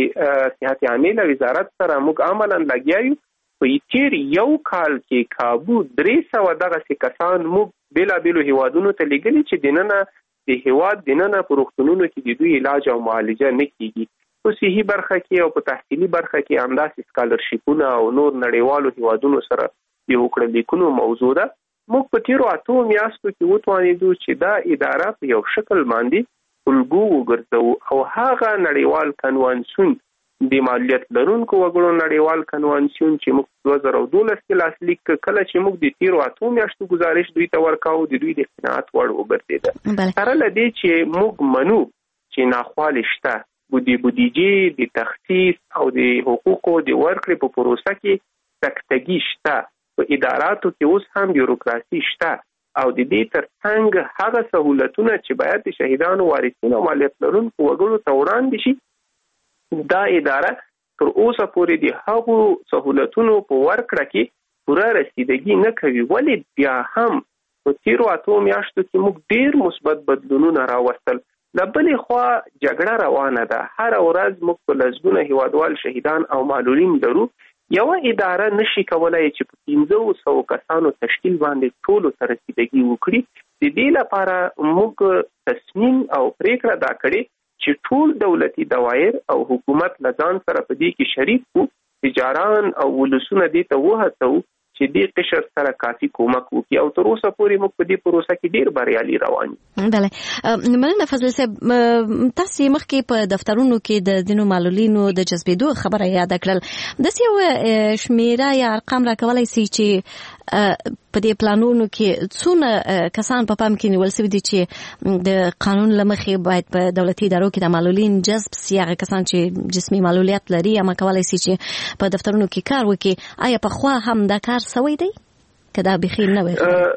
د صحت عامه وزارت سره موږ عملاً لګیا یو په تیر یو کال کې کابو 300 دغه کسان موږ بیلابیلو هیوادونو ته لګلي چې دننه د هیواد دننه په روغتونونو کې د دوی علاج او معالجه نه کیږي په صحي برخه کې او په تحصیلي برخه کې همداسې سکالرشیپونه او نور نړیوالو هیوادونو سره د وکړل لیکونو موضوع ده موږ په تیرو 8 میاشتو کې وتوانېدو چې دا اداره په یو شکل باندې الګو وګرځو او هغه نړیوال کنوانسیون د مالیت لرونکو وګړو نړیوال کنوانسیون چې موږ 2012 کې لاسلیک کله چې موږ د تیرو 8 میاشتو گزارش دوی ته ورکاو د دوی د قناعت وړ وګرځیده سره لدې چې موږ منو چې ناخوالې شته بودیجې د تخصیص او د حقوقو د ورکړې په پروسه کې تکتګي شته په اداراتو کې اوس هم بیوروکراسي شته او د دې ترڅنګ هغه سہولتونه چې باید د شهیدانو وارثینو مالیت لرونکو وګړو ته وړاندې شي دا اداره تر اوسه پورې د هغو سہولتونو په ورکړه کې پوره رسیدګي نه کوي ولې بیا هم په تیرو 8 میاشتو کې موږ ډیر مثبت بدلونونه راوستل لبلې خوا جګړه روانه ده هر ورځ موږ په لسګونه هیوادوال شهیدان او معلولین لرو یو اداره نشي کولای چې په 1500 کسانو تشکیل باندې ټولو ته رسیدګي وکړي د دې لپاره موږ تصمیم او پریکړه دا کړې چې ټول دولتي دوایر او حکومت لزان سره په دې کې شریک وو تجاران او ولسونه دې ته وهڅو چې دې قشر سره کافي کومک وکړي او تر اوسه پورې موږ په دې پروسه کې ډیر بریالي روان یو بله مننه فضل صاحب تاسو مخکې په دفترونو کې د دینو معلولینو د جذبېدو خبره یاد کړل د یو شمیره یا ارقام راکولای سي چې په دې پلانونو کې څونه کسان په پام کې نیول شوي دي چې د قانون لمخې باید په دولتي ادارو کې د معلولین جذب سي هغه کسان چې جسمي معلولیت لري یا کولای سي چې په دفترونو کې کار وکړي آیا په خوا هم دا کار سوی دی که دا بخیر نه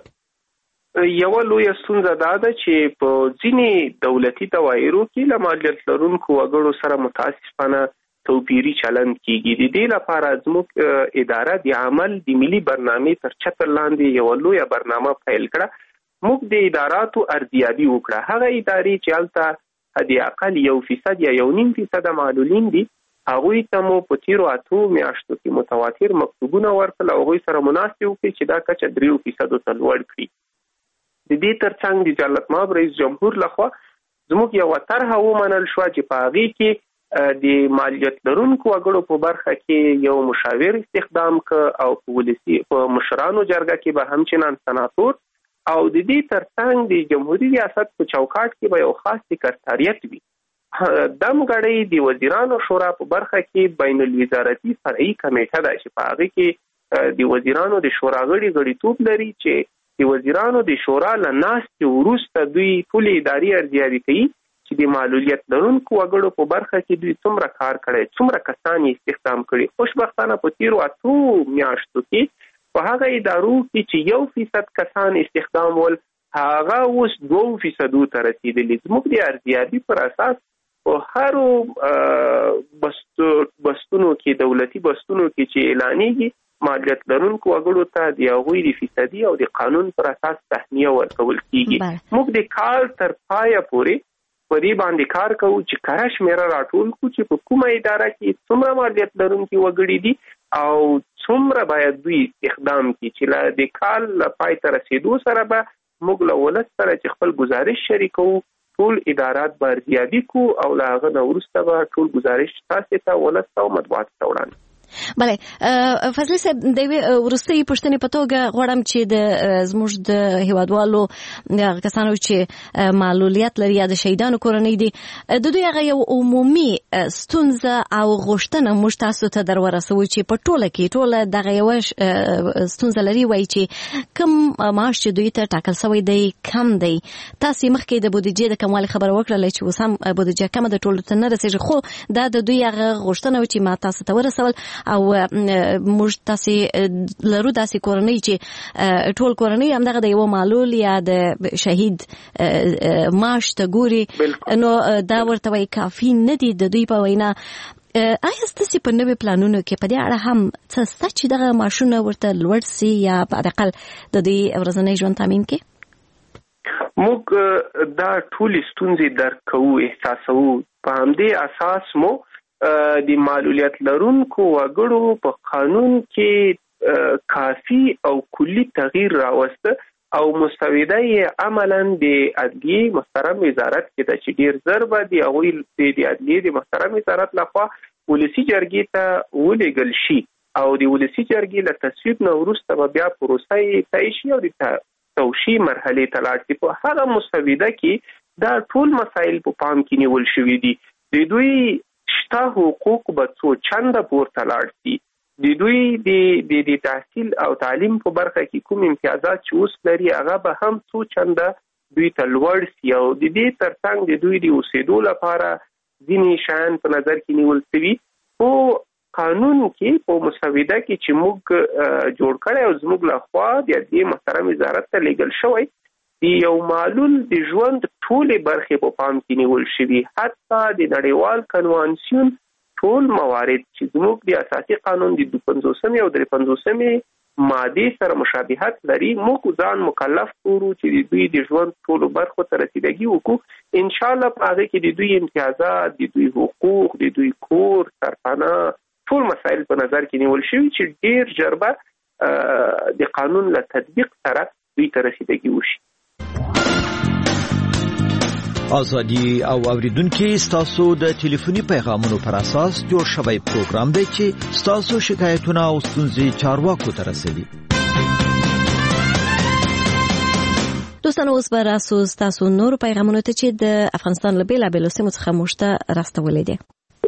وي یو لوی ستونزه دا ده چې په ځینې دولتي دوايرو کې له مالیت لرونکو وګړو سره متاسفانه توپیری چلند کیږي د دې لپاره زموږ اداره د عمل د ملي برنامې تر چتر لاندې یو لوی برنامه پیل کړه موږ د اداراتو ارزیابي وکړه هغه ادارې چې البته حد اقل 1% یا 1.5% معلولین دي هغوی ته مو په تیرو 8 میاشتو کې متواتر مکتوبونه ورکړل او هغوی سره مناسب وکړي چې دا کچه 3% ته لوړ کړي د دې ترڅنګ د جلالت مآب رئیس جمهور لخوا زموږ یو طرحه ومنل شو چې په هغې کې د مالیت لرونکو وګړو په برخه کې یو مشاور استخدام ک او په مشرانو جرګه کې به همچنان سناتور او د دې ترڅنګ د جمهوریت ریاست په چوکاټ کې به یو خاص سکرټریټ وي دم غړي د وزیرانو شورا په برخه کې بین الوزارتي فرعي کمیټه ده چې په هغه کې د وزیرانو د شورا غړي لري چې د وزیرانو د شورا له ناستې وروسته دوی ټولې ادارې ارزیابي کوي چې د معلولیت لرونکو وګړو په برخه کې دوی څومره کار کړی څومره کسان یې استخدام کړي خوشبختانه په تیرو 8 میاشتو کې په هغه ادارو کې چې 1% کسان استخدام ول هغه اوس 2% ته رسیدلي زموږ د ارزیابي پر اساس په هرو بستونو کې دولتي بستونو کې چې اعلانېږي مالیت لرونکو وګړو ته د هغوی د فیصدي او د قانون پر اساس تهنیه ورکول کیږي موږ د کال تر پایه پورې په دې باندې کار کوو چې کره شمیره راټول کړو چې په کومه اداره کې څومره مالیت لرونکي وګړي دي او څومره باید دوی استخدام کړي چې له د کال پای ته رسیدو سره به موږ له ولس سره چې خپل گزارش شریکو ټول ادارات به ارزیابي کو او له هغه نه وروسته به ټول گزارش تاسو ته ولس او مطبوعات ته وړاندې بله فضلي صاحب د ورستي پښتنې په توګه غواړم چې د زموږ د هیوادوالو کسانو چې معلولیت لري یا د شهیدانو کورنۍ دي د دوی هغه یو عمومي ستونزه او غوښتنه موږ تاسو ته در ورسوو چې په ټوله کې ټوله دغه یو ستونزه لري وایي چې کم معاش چې دوی ته ټاکل شوی دی کم دی. تاسو مخکې د بودیجې د کموالي خبره وکړله چې اوس هم بودیجه کمه د ټولو ته نه رسیږي خو دا د دوی هغه غوښتنه چې ما تاسو ته ورسول او موږ تاسو لرو داسې کورنۍ چې ټول کورنۍ همدغه د یو معلول یا د شهید معاش ته ګوري نو دا ورته وایي کافي نه دي د دوی په وینا. آیا ستاسو په نوې پلانونو کې په دې اړه هم څه شته چې دغه معاشونه ورته لوړ سي یا په حداقل د دوی ورځنی ژوند تامین کړي؟ موږ دا ټول ستونزې درک کوو احساسوو په همدې اساس مو د معلولیت لرونکو وګړو په قانون کې کافی او کلی تغییر راوسته او مستویده یې عملاً د عدلیې محترم وزارت کې د چې ډیر ضرر به د هغوی د عدلیې د محترم وزارت لخوا ولسي جرګې ته ولېږل شي او د ولسي جرګې له تصویب نه وروسته به بیا پروسه یې طی شي او د توشیح مرحلې ته لاړ شي. په هغه مستویده کې دا ټول مسایل په پام کې نیول شوي دي. د دوی شته حقوق به څو چنده پورته لاړ شي. د دوی د تحصیل او تعلیم په برخه کې کوم امتیازات چې اوس لري هغه به هم څو چنده دوی ته لوړ شي او د دې ترڅنګ د دوی د اوسېدو لپاره ځینې شیان په نظر کې نیول شوي. خو قانون کې په مسوده کې چې موږ جوړ کړی او زموږ لخوا د عدلیې محترم وزارت ته لیږل شوی د یو معلول د ژوند ټولې برخې په پام کې نیول شوي. حتی د نړیوال کنوانسیون ټول موارد چې زموږ د اساسي قانون د 55 او 53 مادې سره مشابهت لري موږ ځان مکلف کړو چې د دوی د ژوند ټولو برخو ته رسیدګي وکړو. ان شاء الله په هغه کې د دوی امتیازات، د دوی حقوق، د دوی کور، سرپناه ټول مسایل په نظر کې نیول شوي چې ډیر ژر به د قانون له تطبیق سره دوی ته رسیدګي وشي. ازادي او اوریدونکو ستاسو د ټلیفوني پیغامونو پر اساس جوړ شوی پروګرام دی چې ستاسو شکایتونه او ستونزې چارواکو ته رسوي. دوستانو اوس به راسو ستاسو نور پیغامونو ته چې د افغانستان له بیلابیلو سیمو څخه موږ ته راستولي دي.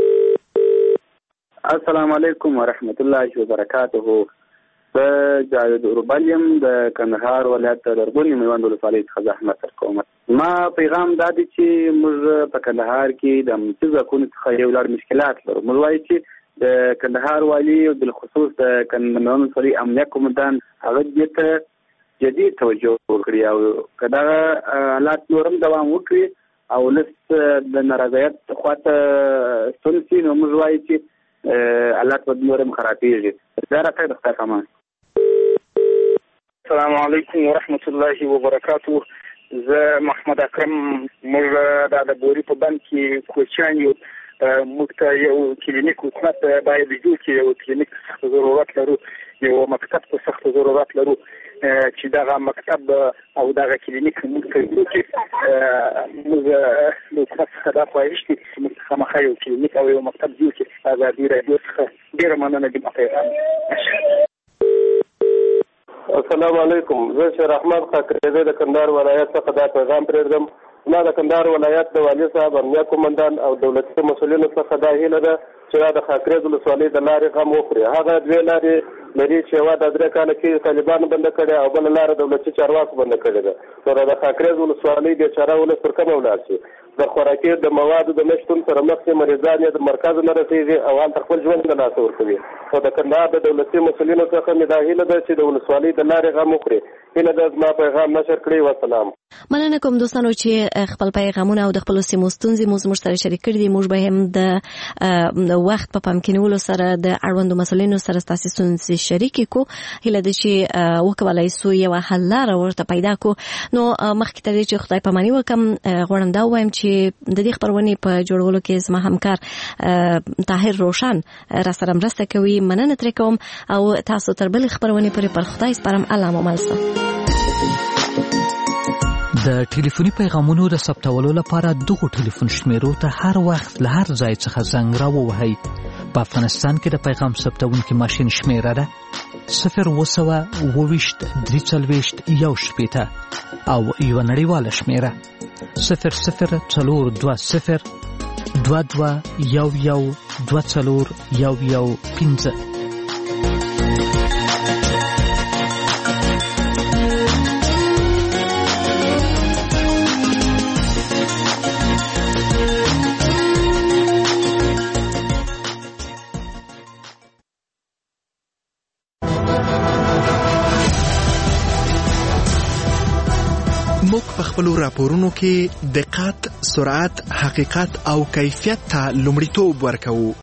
السلام علیکم ورحمت الله وبرکاته. جاوید اوربلیم د کندهار ولایت د لرغونې میوند ولسوالۍ څخه زحمت کوم. ما پیغام دا دی چې موږ په کندهار کې د امنیتي ځواکونو څخه یو لړ مشکلات لرو. موږ وایو چې د کندهار والي او بالخصوص د کندهار ولسوالۍ امنیه قومندان هغه دې ته جدي توجه وکړي او که دغه حالات نورم دوام وکړي او لس د نارضایت خواته ستون شي نو موږ وایو چې حالات به نورم خرابېږي. دا راته د خدای امان. السلام علیکم ورحمت الله وبرکاته. زه محمد اکرم موږ د بوري په بند کې کوچیان یو موږ ته یو کلینیک حکومت باید جوړ کړي یو کلینیک ضرورت لرو یو مکتب ته سخت ضرورت لرو چې دغه مکتب او دغه کلینیک موږ ته جوړ کړي. موږ د حکومت څخه دا خواهش کوي چې موږ خامخا یو کلینیک او یو مکتب جوړ کړي. ازادي راډیو څخه ډېره مننه د پیغام. السلام علیکم. زه شیر احمد خاکریزی د کندهار ولایت څخه دا پیغام پرېږدم. ما د کندهار ولایت د والي صاحب، امنیه قومندان او دولتي مسؤلینو څخه دا هیله ده چې د خاکریز ولسوالۍ د لارې غم وخوري. هغه دوې لارې لري چې یوه د 3 کاله کې طالبانو بنده کړې او بله لاره دولتي چارواکو بنده کړې ده. نو د خاکریز ولسوالۍ بېچاره ولس پر کومه ولاړ شي؟ د خوراکي د موادو د نشتون سره مخ شي، مریضان یې د مرکز نه رسېږي او هلته خپل ژوند له لاسه ورکوي. خو د کندهار د دولتي مسؤلینو څخه مې دا هیله ده چې د ولسوالۍ د لارې غم وخوري. هیله ده زما پیغام نشر کړئ. وسلام. مننه کوم دوستانو چې خپل پیغامونه او د خپل سیمو ستونزې موږ سره شریک کړي دي. موږ به هم د وخت په پام کې نیولو سره د اړوندو مسؤلینو سره ستاسو ستونزې شریکې کو. هیله ده چې وکولای سو یو حل لاره ورته پیدا کو. نو مخکې ته چې خدای پاماني وکم غواړم دا وایم چې د دې خبرونې په جوړولو کې زما همکار طاهر روشن را سره مرسته کوي. مننه ترې کوم او تاسو تر بل خبرونې پورې پر خدای سپارم. الله مو مل شه. د ټلیفوني پیغامونو د ثبتولو لپاره دغه ټلیفون شمیرو ته هر وخت له هر ځای څخه زنګ راووهئ. په افغانستان کې د پیغام ثبتونکي ماشین شمیره ده 0202341 او یو نړیواله شمیره 002022112415. موږ په خپلو راپورونو کې دقت، سرعت، حقیقت او کیفیت ته لومړیتوب ورکوو.